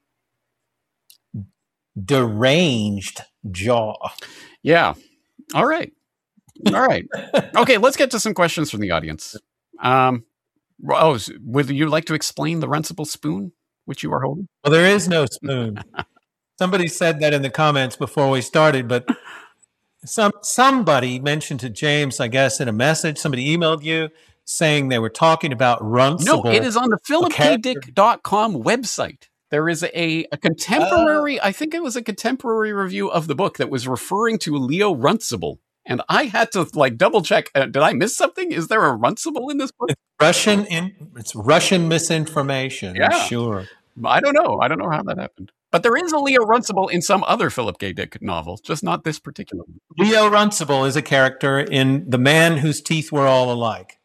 deranged jaw. Yeah. All right. All right. Okay, let's get to some questions from the audience. Um, oh, s- would you like to explain the Runcible spoon, which you are holding? Well, there is no spoon. Somebody said that in the comments before we started, but some somebody mentioned to James, I guess, in a message, somebody emailed you saying they were talking about Runcible. No, it is on the philip k character. dick dot com website. There is a, a contemporary, I think it was a contemporary review of the book that was referring to Leo Runcible. And I had to like double check. Uh, did I miss something? Is there a Runcible in this book? Russian in it's Russian misinformation. Yeah. I'm sure. I don't know. I don't know how that happened. But there is a Leo Runcible in some other Philip K. Dick novel, just not this particular one. Leo Runcible is a character in The Man Whose Teeth Were All Alike.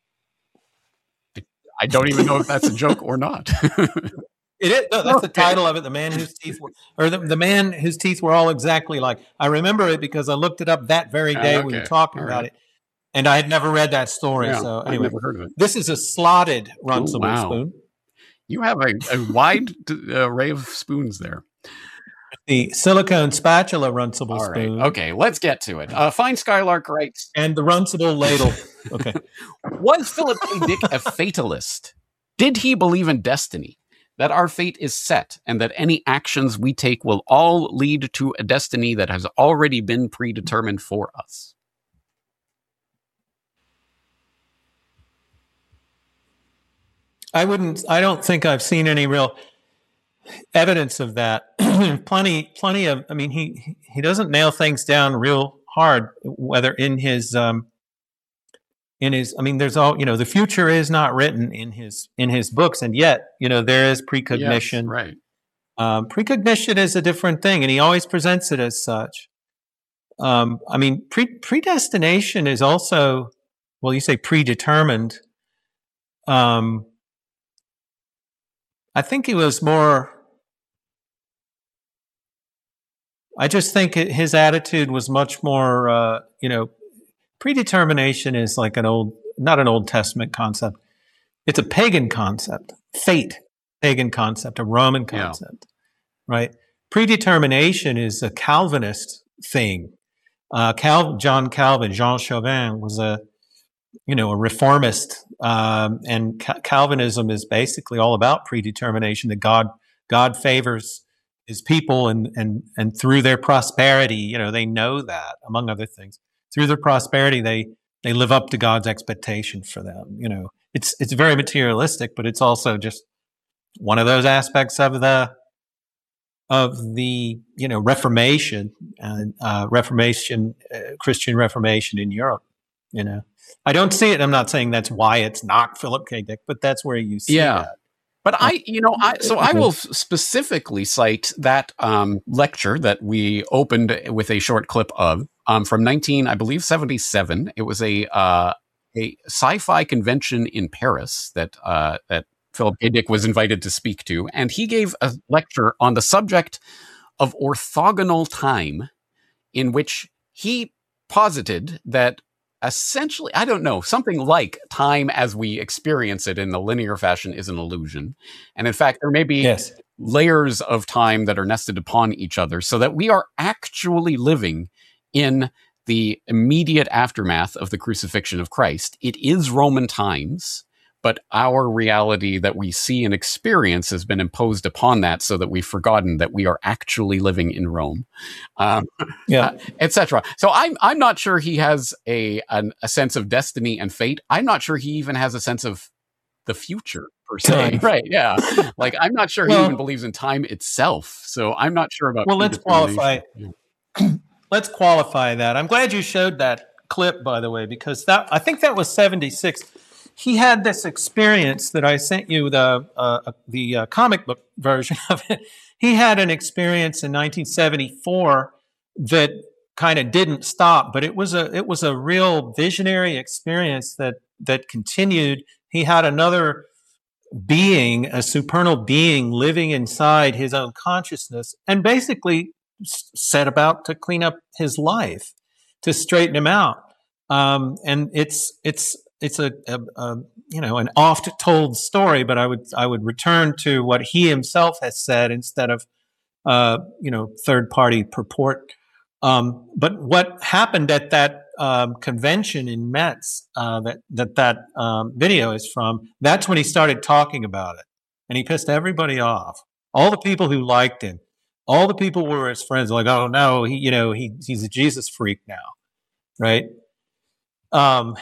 I don't even know if that's a joke or not. It is. No, that's the Okay. title of it. The man whose teeth were, or the, the man whose teeth were all exactly like. I remember it because I looked it up that very Ah, day we okay. were talking All about right. it, and I had never read that story. Yeah, so I've anyway, never heard of it. this is a slotted Runcible wow. spoon. You have a, a wide d- array of spoons there. The silicone spatula Runcible All right. spoon. Okay, let's get to it. Uh, Fine Skylark writes, And the Runcible ladle. Okay. was Philip K. Dick a fatalist? Did he believe in destiny? That our fate is set and that any actions we take will all lead to a destiny that has already been predetermined for us? I wouldn't. I don't think I've seen any real evidence of that. plenty, plenty of. I mean, he he doesn't nail things down real hard. Whether in his um, in his, I mean, there's all you know. The future is not written in his in his books, and yet you know there is precognition. Yes, right. Um, precognition is a different thing, and he always presents it as such. Um, I mean, pre- predestination is also well, you say predetermined. Um, I think he was more. I just think his attitude was much more, uh, you know, predetermination is like an old, not an Old Testament concept. It's a pagan concept, fate, pagan concept, a Roman concept, yeah. Right? Predetermination is a Calvinist thing. Uh, Cal, John Calvin, Jean Calvin was a, you know, a reformist, um, and Ca- Calvinism is basically all about predetermination, that God, God favors his people, and, and, and through their prosperity, you know, they know that, among other things, through their prosperity, they, they live up to God's expectation for them. You know, it's, it's very materialistic, but it's also just one of those aspects of the, of the, you know, Reformation and, uh, Reformation, uh, Christian Reformation in Europe, you know. I don't see it. I'm not saying that's why it's not Philip K. Dick, but that's where you see yeah. that. But I, you know, I, so I will specifically cite that um, lecture that we opened with a short clip of um, from nineteen, I believe, seventy-seven. It was a uh, a sci-fi convention in Paris that uh, that Philip K. Dick was invited to speak to, and he gave a lecture on the subject of orthogonal time, in which he posited that essentially, I don't know, something like time as we experience it in the linear fashion is an illusion. And in fact, there may be yes. layers of time that are nested upon each other, so that we are actually living in the immediate aftermath of the crucifixion of Christ. It is Roman times, but our reality that we see and experience has been imposed upon that, so that we've forgotten that we are actually living in Rome, um, yeah, uh, et cetera. So I'm I'm not sure he has a an, a sense of destiny and fate. I'm not sure he even has a sense of the future per se. Time. Right? Yeah. Like I'm not sure well, he even believes in time itself. So I'm not sure about. Well, let's qualify. Yeah. Let's qualify that. I'm glad you showed that clip, by the way, because that I think that was seventy-six. He had this experience that I sent you the uh, the uh, comic book version of it. He had an experience in nineteen seventy-four that kind of didn't stop, but it was a it was a real visionary experience that that continued. He had another being, a supernal being, living inside his own consciousness, and basically set about to clean up his life, to straighten him out. Um, and it's it's. It's a, a, a you know an oft-told story, but I would I would return to what he himself has said instead of uh, you know third-party purport. Um, but what happened at that um, convention in Metz uh, that that that um, video is from? That's when he started talking about it, and he pissed everybody off. All the people who liked him, all the people who were his friends, like, oh no, he you know he he's a Jesus freak now, right? Um,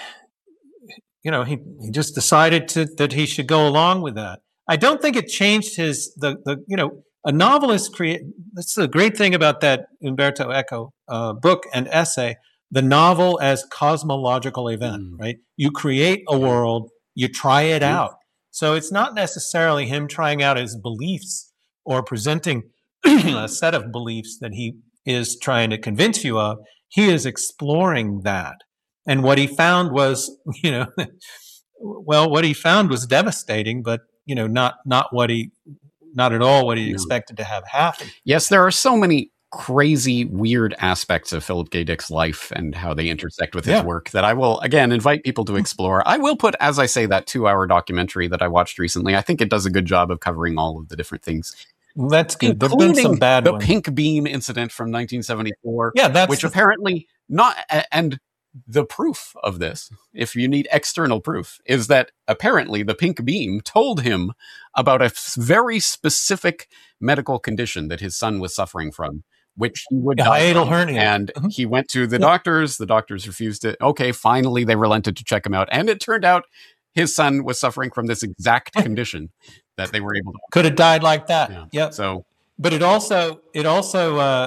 You know, he, he just decided to, that he should go along with that. I don't think it changed his, the, the you know, a novelist create, that's the great thing about that Umberto Eco uh, book and essay, the novel as cosmological event, mm. right? You create a world, you try it mm. out. So it's not necessarily him trying out his beliefs or presenting a set of beliefs that he is trying to convince you of. He is exploring that. And what he found was, you know, well, what he found was devastating, but, you know, not not what he, not at all what he no. expected to have happen. Yes, there are so many crazy, weird aspects of Philip K. Dick's life and how they intersect with his yeah. work that I will, again, invite people to explore. I will put, as I say, that two-hour documentary that I watched recently. I think it does a good job of covering all of the different things. Well, that's good. There've been some bad the ones. pink beam incident from nineteen seventy-four. Yeah, that's which the- apparently not, and the proof of this, if you need external proof, is that apparently the pink beam told him about a very specific medical condition that his son was suffering from, which he would die hiatal from. hernia. And mm-hmm. he went to the yeah. doctors. The doctors refused it. Okay, finally they relented to check him out. And it turned out his son was suffering from this exact condition that they were able to. Could have died like that. Yeah. Yep. So, but it also, it also, uh,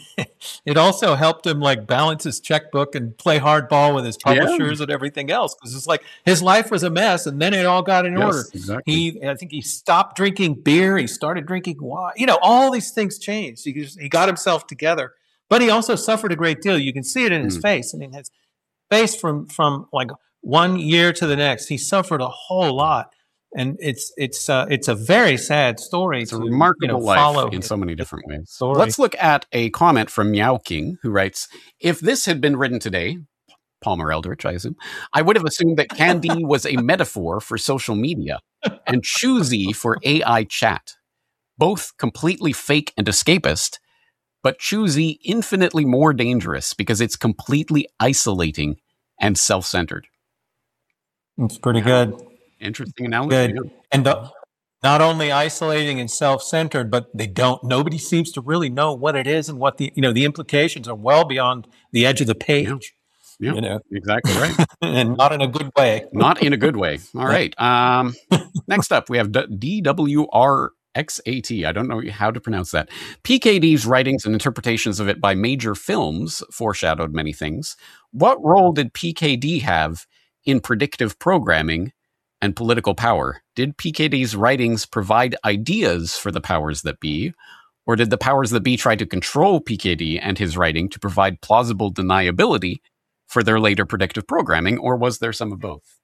it also helped him like balance his checkbook and play hardball with his publishers yeah. and everything else. Because it's like his life was a mess, and then it all got in yes, order. Exactly. He, I think, he stopped drinking beer. He started drinking wine. You know, all these things changed. He just, he got himself together, but he also suffered a great deal. You can see it in his mm. face. I mean, his face from from like one year to the next. He suffered a whole lot, and it's it's uh, it's a very sad story. It's a to, remarkable you know, life follow in his so many different ways. story. Let's look at a comment from Meow King, who writes, if this had been written today, Palmer Eldritch, I assume, I would have assumed that Candide was a metaphor for social media and Choosy for A I chat. Both completely fake and escapist, but Choosy infinitely more dangerous because it's completely isolating and self-centered. It's pretty good. Interesting analogy. Good. And the, not only isolating and self-centered, but they don't, nobody seems to really know what it is and what the, you know, the implications are well beyond the edge of the page. Yeah. Yeah, you know, exactly right. And not in a good way. Not in a good way. All right. Um, next up, we have D W R X A T. I don't know how to pronounce that. P K D's writings and interpretations of it by major films foreshadowed many things. What role did P K D have in predictive programming and political power? Did P K D's writings provide ideas for the powers that be, or did the powers that be try to control P K D and his writing to provide plausible deniability for their later predictive programming, or was there some of both?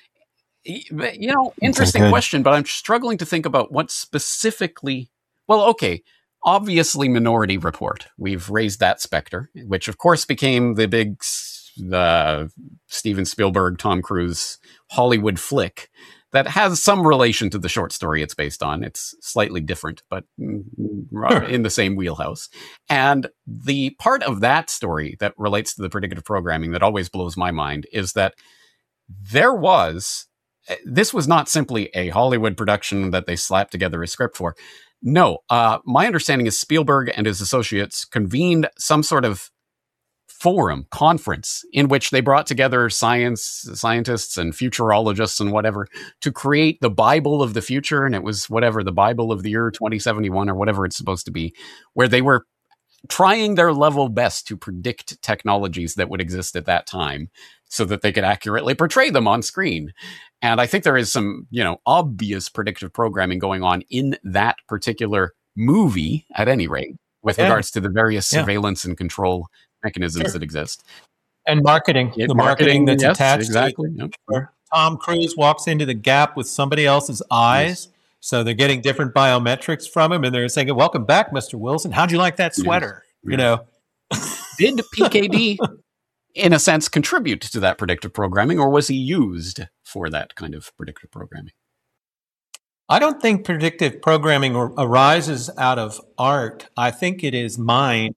You know, interesting question, but I'm struggling to think about what specifically. Well, okay, obviously Minority Report. We've raised that specter, which of course became the big the Steven Spielberg, Tom Cruise Hollywood flick that has some relation to the short story it's based on. It's slightly different, but in the same wheelhouse. And the part of that story that relates to the predictive programming that always blows my mind is that there was, this was not simply a Hollywood production that they slapped together a script for. No, uh, my understanding is Spielberg and his associates convened some sort of forum, conference, in which they brought together science scientists and futurologists and whatever to create the Bible of the future. And it was whatever, the Bible of the year twenty seventy-one or whatever it's supposed to be, where they were trying their level best to predict technologies that would exist at that time so that they could accurately portray them on screen. And I think there is some, you know, obvious predictive programming going on in that particular movie, at any rate, with yeah. regards to the various yeah. surveillance and control mechanisms sure. that exist. And marketing, yeah, the marketing, marketing that's yes, attached exactly. to it. Yep. Tom Cruise walks into the gap with somebody else's eyes. Yes. So they're getting different biometrics from him, and they're saying, welcome back, Mister Wilson. How'd you like that sweater? Yes. You know, did P K D, in a sense, contribute to that predictive programming, or was he used for that kind of predictive programming? I don't think predictive programming arises out of art. I think it is mined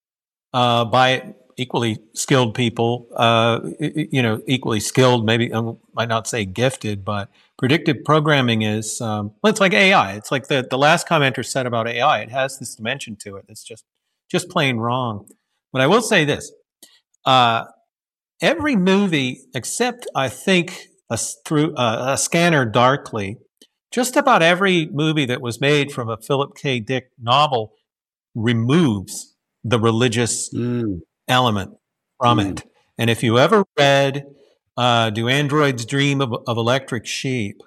uh, by equally skilled people, uh, you know, equally skilled, maybe I might not say gifted, but predictive programming is, um, well, it's like A I. It's like the, the last commenter said about A I. It has this dimension to it. It's just, just plain wrong. But I will say this, uh, every movie, except I think a, through uh, a Scanner Darkly, just about every movie that was made from a Philip K. Dick novel removes the religious mm. element from mm. it. And if you ever read uh, Do Androids Dream of, of Electric Sheep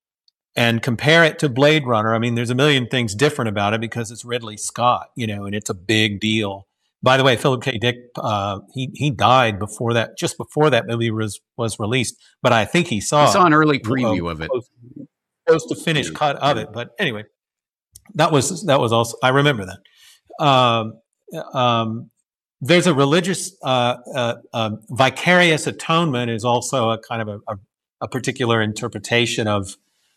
and compare it to Blade Runner, I mean, there's a million things different about it because it's Ridley Scott, you know, and it's a big deal. By the way, Philip K. Dick, uh, he he died before that, just before that movie was, was released. But I think he saw I saw an early preview uh, of it. Close, close to finished cut of it. But anyway, that was that was also, I remember that. Um, um, there's a religious uh, uh, uh, vicarious atonement is also a kind of a, a, a particular interpretation of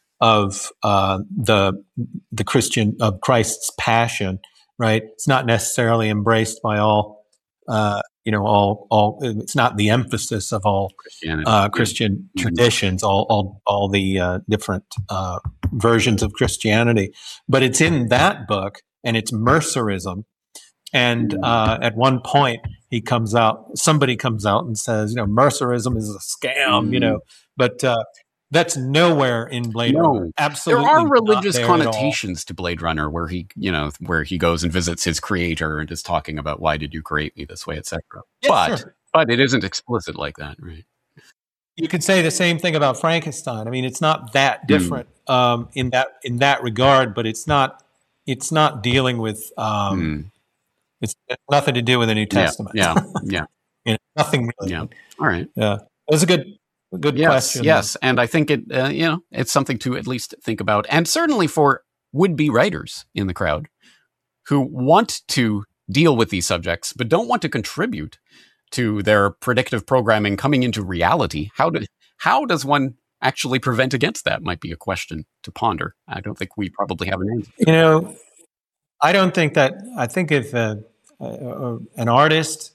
of uh, the the Christian of Christ's passion, right? It's not necessarily embraced by all, uh, you know, all all. It's not the emphasis of all uh, Christian yeah. traditions, all all all the uh, different uh, versions of Christianity, but it's in that book, and it's Mercerism. And uh, at one point, he comes out, somebody comes out and says, you know, Mercerism is a scam, mm. you know, but uh, that's nowhere in Blade no. Runner. Absolutely. There are religious connotations to Blade Runner where he, you know, where he goes and visits his creator and is talking about why did you create me this way, et cetera. Yeah, but, sure. but it isn't explicit like that, right? You could say the same thing about Frankenstein. I mean, it's not that different mm. um, in that in that regard, but it's not it's not dealing with. Um, mm. It's nothing to do with the New Testament. Yeah, yeah, yeah. You know, nothing really. Yeah. All right. Yeah, it was a good. Good Yes, question. yes, and I think it, uh, you know, it's something to at least think about, and certainly for would-be writers in the crowd who want to deal with these subjects but don't want to contribute to their predictive programming coming into reality. How do how does one actually prevent against that? Might be a question to ponder. I don't think we probably have an answer. You know, I don't think that. I think if uh, uh, an artist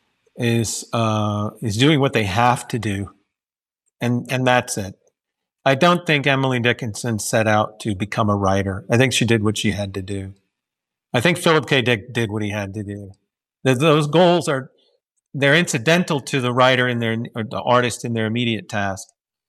is uh, is doing what they have to do, and and that's it. I don't think Emily Dickinson set out to become a writer. I think she did what she had to do. I think Philip K. Dick did what he had to do. Th- Those goals are they're incidental to the writer in their or the artist in their immediate task.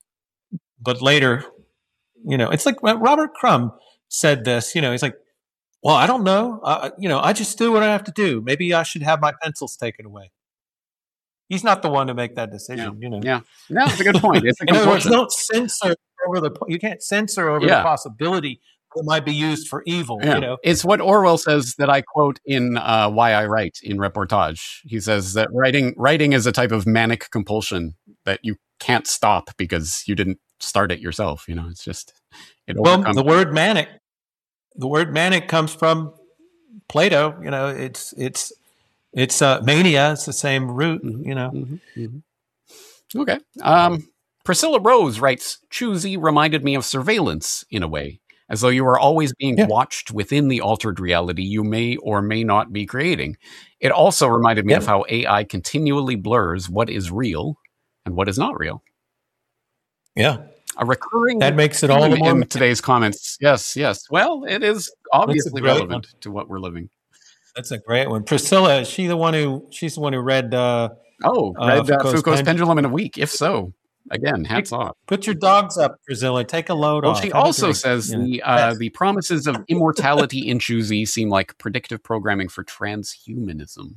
But later, you know, it's like well, Robert Crumb said this. You know, he's like, "Well, I don't know. Uh, you know, I just do what I have to do. Maybe I should have my pencils taken away." He's not the one to make that decision. You know. Yeah, no, it's a good point. It's a In good other words, point. don't censor over the. You can't censor over Yeah. the possibility that it might be used for evil. Yeah. You know. It's what Orwell says that I quote in uh, Why I Write in Reportage. He says that writing writing is a type of manic compulsion that you can't stop because you didn't start it yourself. You know, it's just it Well, overcomes. the word manic, the word manic comes from Plato. You know, it's it's it's uh, mania. It's the same root. Mhm. You know. Mhm, mhm. Okay. Um, Priscilla Rose writes, Choosy reminded me of surveillance in a way, as though you are always being Yeah. watched within the altered reality you may or may not be creating. It also reminded me Yeah. of how A I continually blurs what is real and what is not real. Yeah. A recurring That makes it all the theme more in manic. today's comments. Yes, yes. Well, it is obviously great relevant to what we're living. That's a great one. Priscilla, is she the one who? She's the one who read. Uh, Oh, Uh, read uh, Foucault's Foucault's Pen- Pendulum in a week. If so, again, hats off. Put your dogs up, Priscilla. Take a load Well, off. she Have a also drink, says you know. the uh, the promises of immortality in Choosy seem like predictive programming for transhumanism.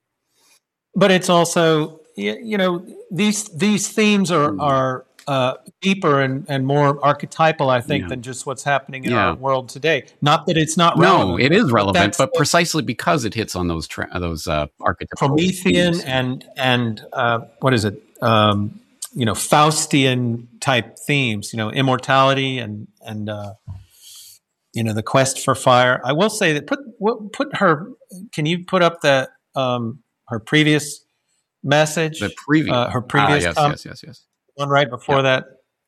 But it's also, y- you know, these these themes are Hmm. are uh, deeper and, and more archetypal, I think, Yeah. than just what's happening in Yeah. our world today. Not that it's not No, relevant. it is but relevant, that's but the precisely because it hits on those tra- those uh, archetypal Promethean themes. and and uh, what is it? Um, you know, Faustian type themes. You know, immortality and and uh, you know the quest for fire. I will say that put what- put her. Can you put up the um, her previous message? The previous, uh, her ah, previous yes, com- yes, yes, yes. one right before Yeah. that.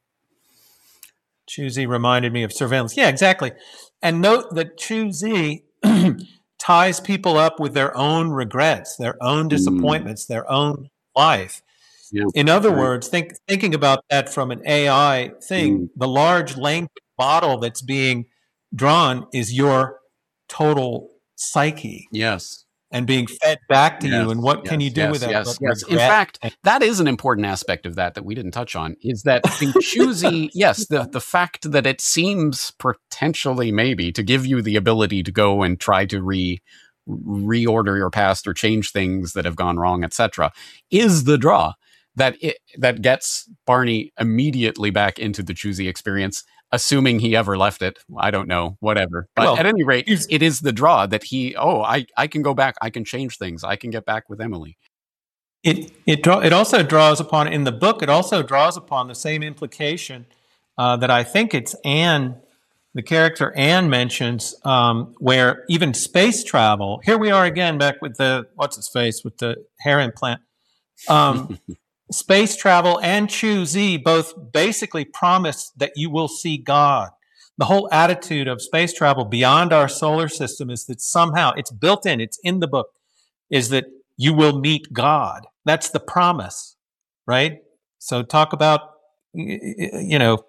Choosy reminded me of surveillance. Yeah, exactly. And note that Choosy ties people up with their own regrets, their own disappointments, their own life. Yeah. In other Right. words, think thinking about that from an A I thing, Mm. the large language model that's being drawn is your total psyche Yes. and being fed back to Yes, you. And what can yes, you do yes, with that? yes, but yes. In regret fact, and- that is an important aspect of that that we didn't touch on. Is that the Choosy? Yes, the the fact that it seems potentially maybe to give you the ability to go and try to re reorder your past or change things that have gone wrong, et cetera, is the draw that it that gets Barney immediately back into the Choosy experience. Assuming he ever left it, I don't know, whatever. But Well, at any rate, he's- it is the draw that he, oh, I, I can go back, I can change things, I can get back with Emily. It it draw, it also draws upon in the book. It also draws upon the same implication uh, that I think it's Anne, the character Anne mentions, um, where even space travel. Here we are again, back with the what's his face with the hair implant. Um, space travel and Choosy both basically promise that you will see God. The whole attitude of space travel beyond our solar system is that somehow it's built in. It's in the book. Is that you will meet God. That's the promise, right? So talk about, y- y- you know,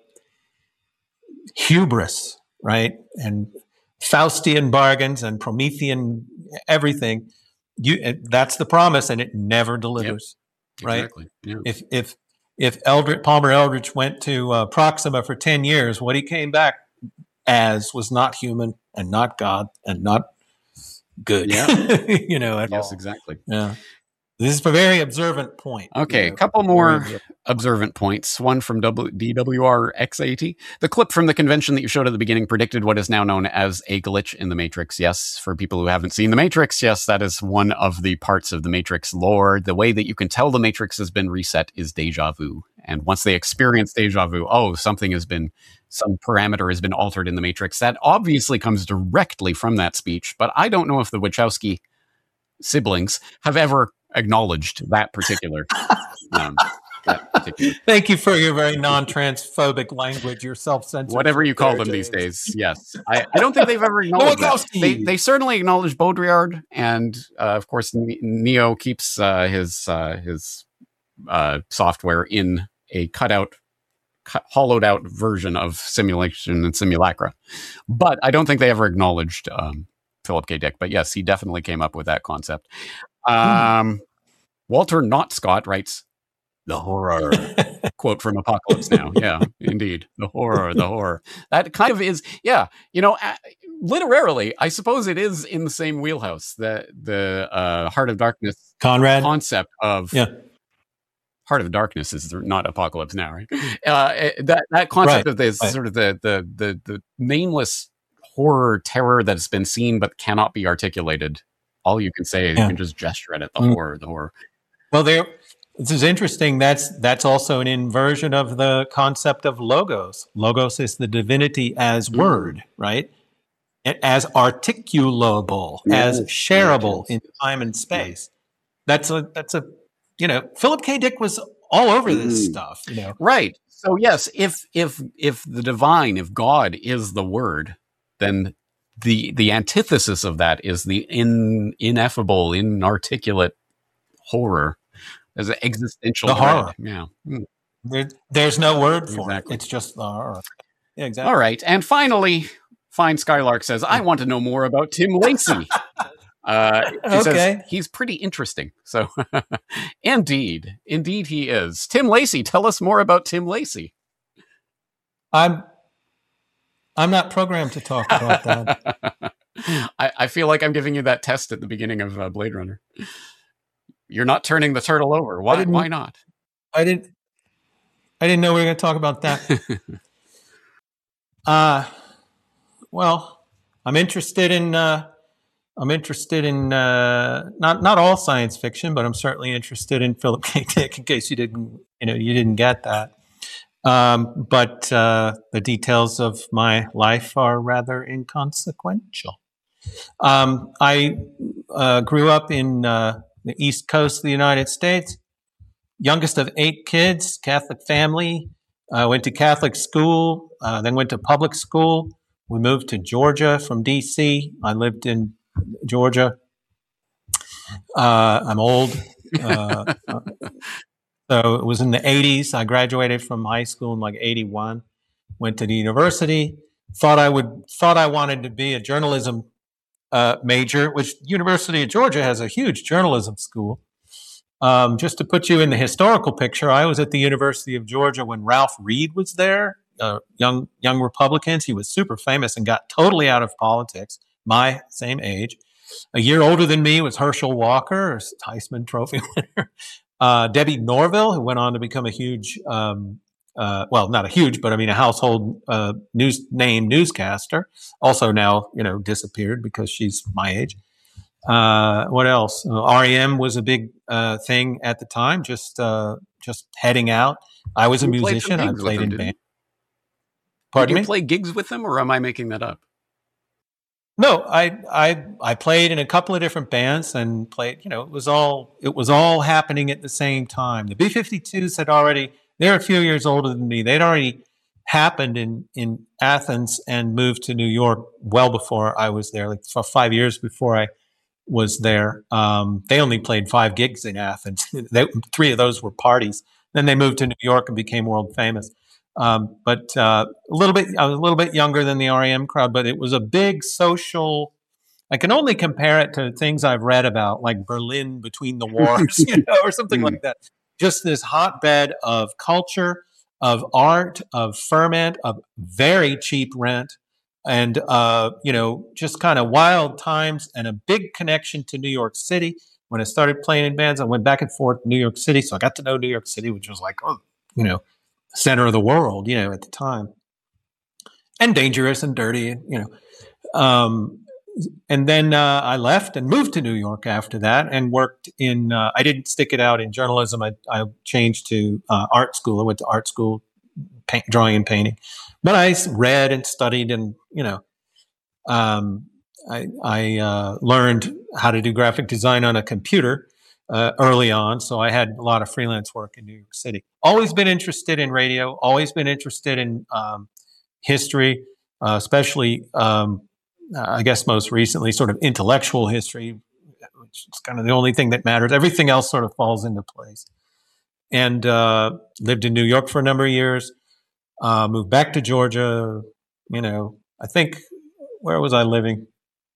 hubris, right? And Faustian bargains and Promethean everything. You, uh, that's the promise, and it never delivers, right? Exactly. Yeah. If if if Eldritch, Palmer Eldritch went to uh, Proxima for ten years, what he came back as was not human and not God and not good. Yeah. you know, at Yes, all. exactly. Yeah. This is a very observant point. Okay, you a know. couple Very more observant. observant points. One from w- D W R X eighty. The clip from the convention that you showed at the beginning predicted what is now known as a glitch in the Matrix. Yes, for people who haven't seen the Matrix, yes, that is one of the parts of the Matrix lore. The way that you can tell the Matrix has been reset is deja vu. And once they experience deja vu, oh, something has been, some parameter has been altered in the matrix. That obviously comes directly from that speech, but I don't know if the Wachowski siblings have ever acknowledged that particular, um, that particular. Thank you for your very non-transphobic language, your self-censorship. Whatever you call there, them these James. days, yes. I, I don't think they've ever acknowledged that. Wachowski. They, they certainly acknowledge Baudrillard, and uh, of course, Ne- Neo keeps uh, his uh, his uh, software in a cutout, cut, hollowed out version of simulation and simulacra. But I don't think they ever acknowledged um, Philip K. Dick. But yes, he definitely came up with that concept. Um, Walter Not Scott writes, "The horror." Quote from Apocalypse Now. Yeah, indeed. The horror, the horror. That kind of is, yeah, you know, uh, literally, I suppose it is in the same wheelhouse, the, the uh, Heart of Darkness Conrad concept of, yeah. Heart of Darkness is not Apocalypse Now, right? Uh, that, that concept Right, of this right. sort of the, the, the, the nameless horror, terror that's been seen but cannot be articulated. All you can say is Yeah. you can just gesture at it, the Mm. horror, the horror. Well, there. This is interesting. That's that's also an inversion of the concept of logos. Logos is the divinity as Mm. word, right? And as articulable, as Yes, shareable yes, in time and space. That's a that's a you know Philip K. Dick was all over this Mhm. stuff. You know, Right. So yes, if if if the divine, if God is the word, then the the antithesis of that is the in ineffable, inarticulate horror. There's an existential The dread. horror. Yeah. Mm, there, there's no word for Exactly. it. It's just the horror. Yeah, exactly. All right. And finally, Fine Skylark says, I want to know more about Tim Lacey. Uh, he says Okay. he's pretty interesting. So indeed, indeed he is. Tim Lacey, tell us more about Tim Lacey. I'm I'm not programmed to talk about that. I, I feel like I'm giving you that test at the beginning of uh, Blade Runner. You're not turning the turtle over. Why? didn't- Why not? I didn't I didn't know we were going to talk about that. Uh well, I'm interested in uh I'm interested in uh not not all science fiction, but I'm certainly interested in Philip K. Dick in case you didn't you know you didn't get that. Um but uh the details of my life are rather inconsequential. Um I uh grew up in uh the East Coast of the United States. Youngest of eight kids, Catholic family. Uh, went to Catholic school, uh, then went to public school. We moved to Georgia from D C. I lived in Georgia. Uh, I'm old. Uh, uh, so it was in the eighties. I graduated from high school in like eighty-one. Went to the university. Thought I would. Thought I wanted to be a journalism uh, major, which University of Georgia has a huge journalism school. Um, just to put you in the historical picture, I was at the University of Georgia when Ralph Reed was there, uh, young young Republicans. He was super famous and got totally out of politics, my same age. A year older than me was Herschel Walker, Heisman Trophy winner. Uh, Debbie Norville, who went on to become a huge, um, uh, well, not a huge, but I mean a household uh, news name newscaster. Also now, you know, disappeared because she's my age. Uh, what else? Uh, R E M was a big uh, thing at the time, just uh, just heading out. I was a You played some musician. I gigs with played them, in didn't you? band. Did Pardon you me? play gigs with them, or am I making that up? No, I I I played in a couple of different bands and played. You know, it was all it was all happening at the same time. The B fifty-twos had already. They're a few years older than me. They'd already happened in in Athens and moved to New York well before I was there, like for five years before I was there. Um, they only played five gigs in Athens. They, three of those were parties. Then they moved to New York and became world famous. Um, but uh, a little bit, I was a little bit younger than the R E M crowd, but it was a big social. I can only compare it to things I've read about, like Berlin between the wars, you know, or something like that. Just this hotbed of culture, of art, of ferment, of very cheap rent, and uh, you know, just kind of wild times and a big connection to New York City. When I started playing in bands, I went back and forth to New York City, so I got to know New York City, which was like, oh, you know, center of the world, you know, at the time, and dangerous and dirty, you know. Um, and then uh, I left and moved to New York after that and worked in, uh, I didn't stick it out in journalism. I, I changed to uh, art school. I went to art school, paint, drawing and painting. But I read and studied and, you know, um, I, I uh, learned how to do graphic design on a computer uh, early on. So I had a lot of freelance work in New York City. Always been interested in radio, always been interested in um, history, uh, especially, um, I guess most recently, sort of intellectual history, which is kind of the only thing that matters. Everything else sort of falls into place. And uh, lived in New York for a number of years, uh, moved back to Georgia, you know, I think, where was I living?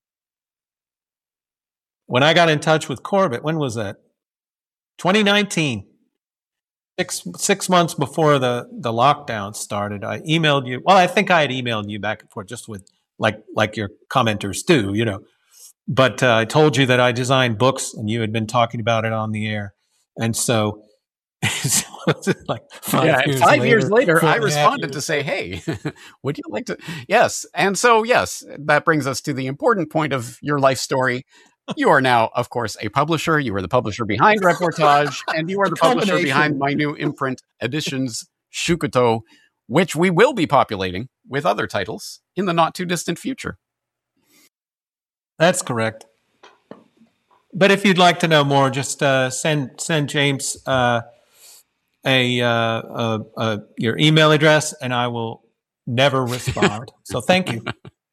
When I got in touch with Corbett, when was that? twenty nineteen. Six six months before the, the lockdown started, I emailed you. Well, I think I had emailed you back and forth just with like like your commenters do, you know. But uh, I told you that I designed books, and you had been talking about it on the air, and so, so like five yeah, years five later, years later, four I and a half responded years to say, "Hey, would you like to?" Yes, and so yes, that brings us to the important point of your life story. You are now, of course, a publisher. You are the publisher behind Reportage, and you are the publisher behind my new imprint, Editions Shukuto, which we will be populating with other titles in the not too distant future. That's correct. But if you'd like to know more, just uh, send send James uh, a, uh, uh, uh, your email address, and I will never respond. So thank you.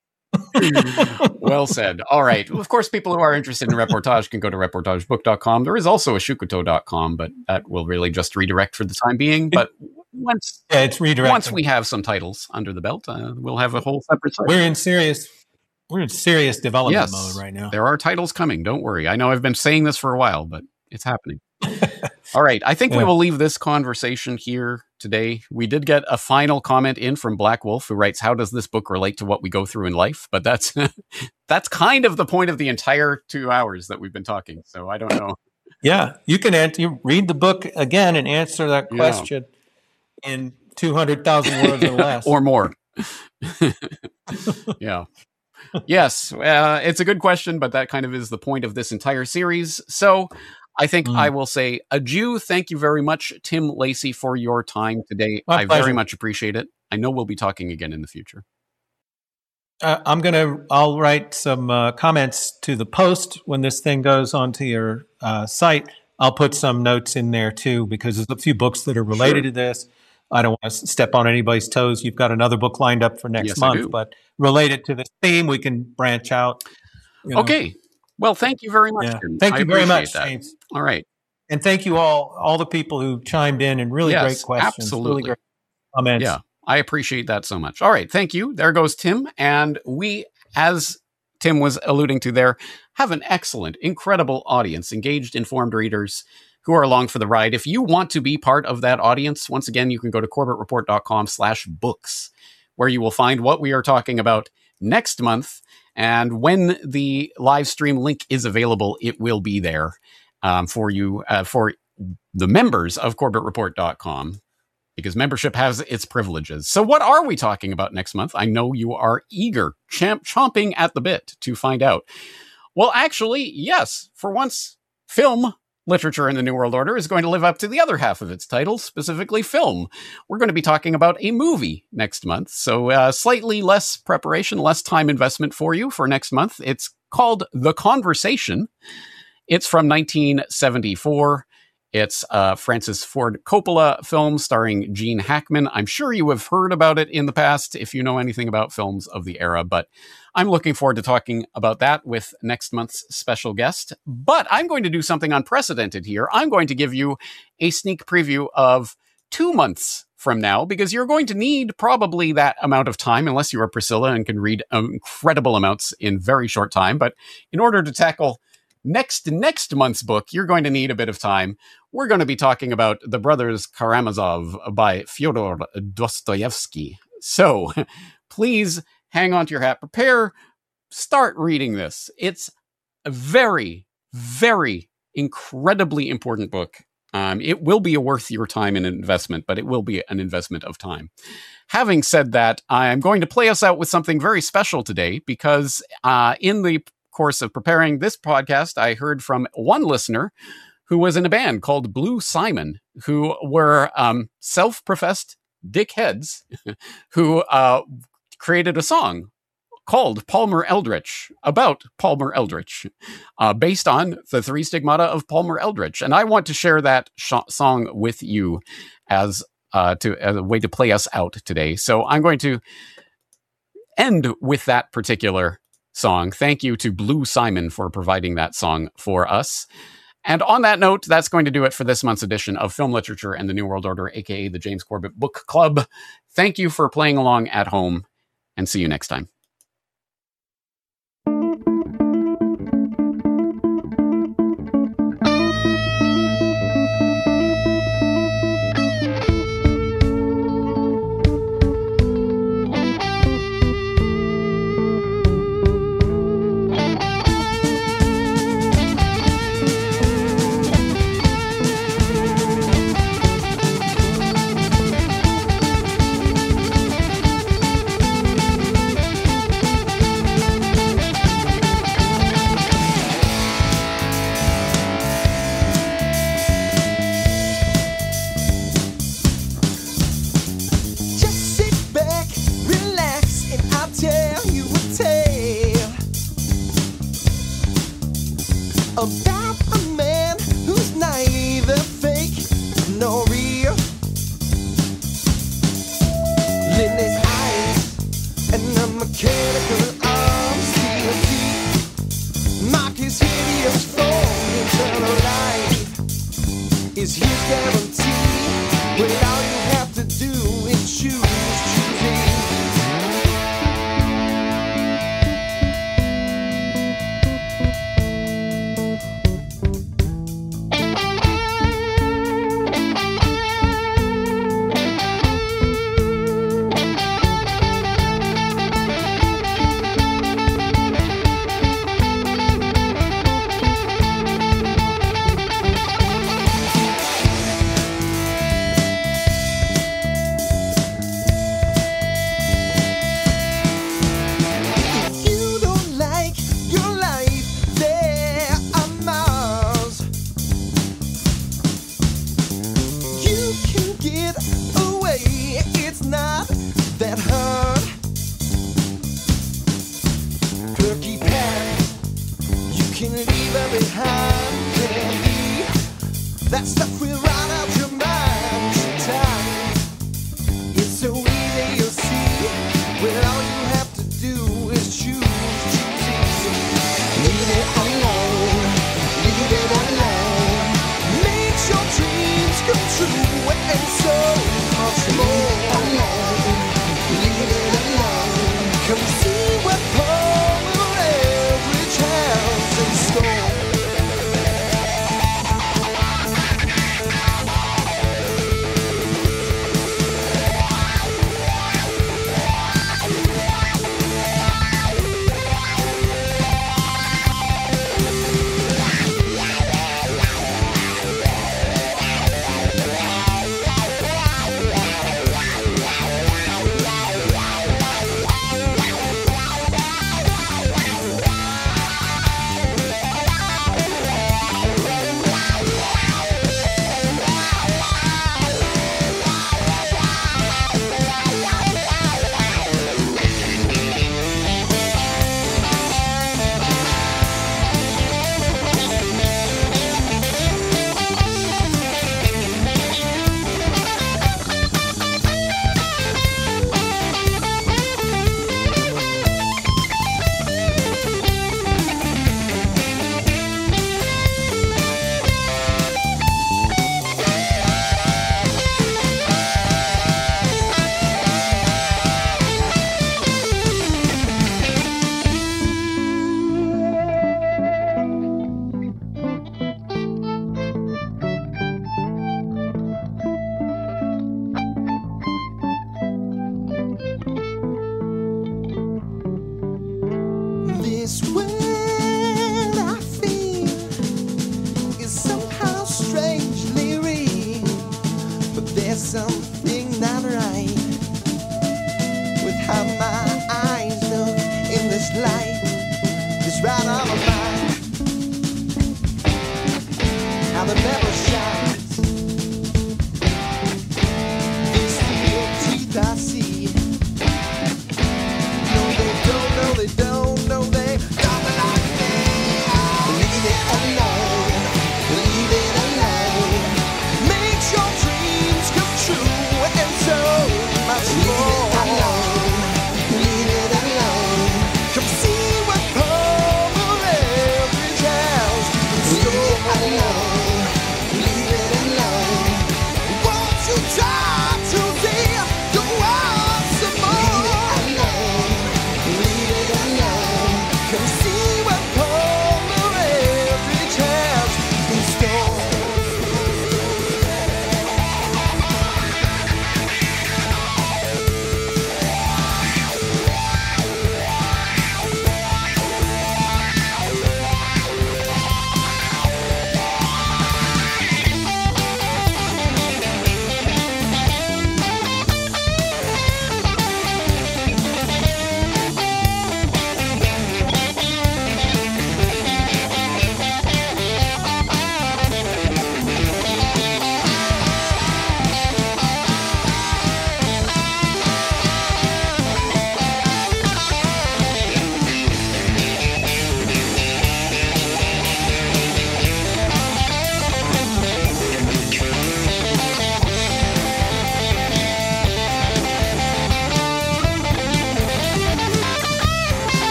Well said. All right. Well, of course, people who are interested in Reportage can go to reportage book dot com. There is also a shukuto dot com, but that will really just redirect for the time being. But once, yeah, it's redirecting. Once we have some titles under the belt, uh, we'll have a whole separate site. We're in serious we're in serious development yes, mode right now. There are titles coming. Don't worry. I know I've been saying this for a while, but it's happening. All right. I think yeah. we will leave this conversation here today. We did get a final comment in from Black Wolf, who writes, "How does this book relate to what we go through in life?" But that's that's kind of the point of the entire two hours that we've been talking. So I don't know. Yeah, you can answer, you read the book again and answer that question yeah. in two hundred thousand words or less. Or more. Yeah. Yes, uh, it's a good question, but that kind of is the point of this entire series. So I think mm. I will say adieu. Thank you very much, Tim Lacey, for your time today. My I pleasure. very much appreciate it. I know we'll be talking again in the future. Uh, I'm going to, I'll write some uh, comments to the post when this thing goes onto your uh, site. I'll put some notes in there too, because there's a few books that are related sure. to this. I don't want to step on anybody's toes. You've got another book lined up for next yes, month, but related to this theme, we can branch out. You know. Okay. Well, thank you very much. Yeah. Thank I you very much, that. James. All right. And thank you all, all the people who chimed in and really yes, great questions. Absolutely. Really great comments. Yeah, I appreciate that so much. All right. Thank you. There goes Tim. And we, as Tim was alluding to there, have an excellent, incredible audience, engaged, informed readers who are along for the ride. If you want to be part of that audience, once again, you can go to corbett report dot com slash books, where you will find what we are talking about next month. And when the live stream link is available, it will be there um, for you, uh, for the members of corbett report dot com, because membership has its privileges. So what are we talking about next month? I know you are eager, champ, chomping at the bit to find out. Well, actually, yes, for once, film Literature in the New World Order is going to live up to the other half of its title, specifically film. We're going to be talking about a movie next month, so uh, slightly less preparation, less time investment for you for next month. It's called The Conversation. It's from nineteen seventy-four. It's a Francis Ford Coppola film starring Gene Hackman. I'm sure you have heard about it in the past if you know anything about films of the era, but I'm looking forward to talking about that with next month's special guest. But I'm going to do something unprecedented here. I'm going to give you a sneak preview of two months from now, because you're going to need probably that amount of time, unless you are Priscilla and can read um, incredible amounts in very short time. But in order to tackle next next month's book, you're going to need a bit of time. We're going to be talking about The Brothers Karamazov by Fyodor Dostoevsky. So please hang on to your hat, prepare, start reading this. It's a very, very incredibly important book. Um, it will be a worth your time and investment, but it will be an investment of time. Having said that, I'm going to play us out with something very special today because uh, in the course of preparing this podcast, I heard from one listener who was in a band called Blue Simon, who were um, self-professed dickheads who uh, created a song called Palmer Eldritch, about Palmer Eldritch, uh, based on the three stigmata of Palmer Eldritch. And I want to share that sh- song with you as, uh, to, as a way to play us out today. So I'm going to end with that particular song. Thank you to Blue Simon for providing that song for us. And on that note, that's going to do it for this month's edition of Film Literature and the New World Order, aka the James Corbett Book Club. Thank you for playing along at home, and see you next time. About a man who's neither fake nor real. Linda's eyes and a mechanical arm, steel feet. Mark his hideous form, eternal life is his guarantee. When all you have to do is choose, choosing. That stuff will run out your mind sometime. It's so easy, you'll see. When all you have to do is choose, choose. Leave it alone, leave it alone. Make your dreams come true and so much more. Alone, leave it alone. Come see what Palmer Eldritch has in store. Yeah. the devil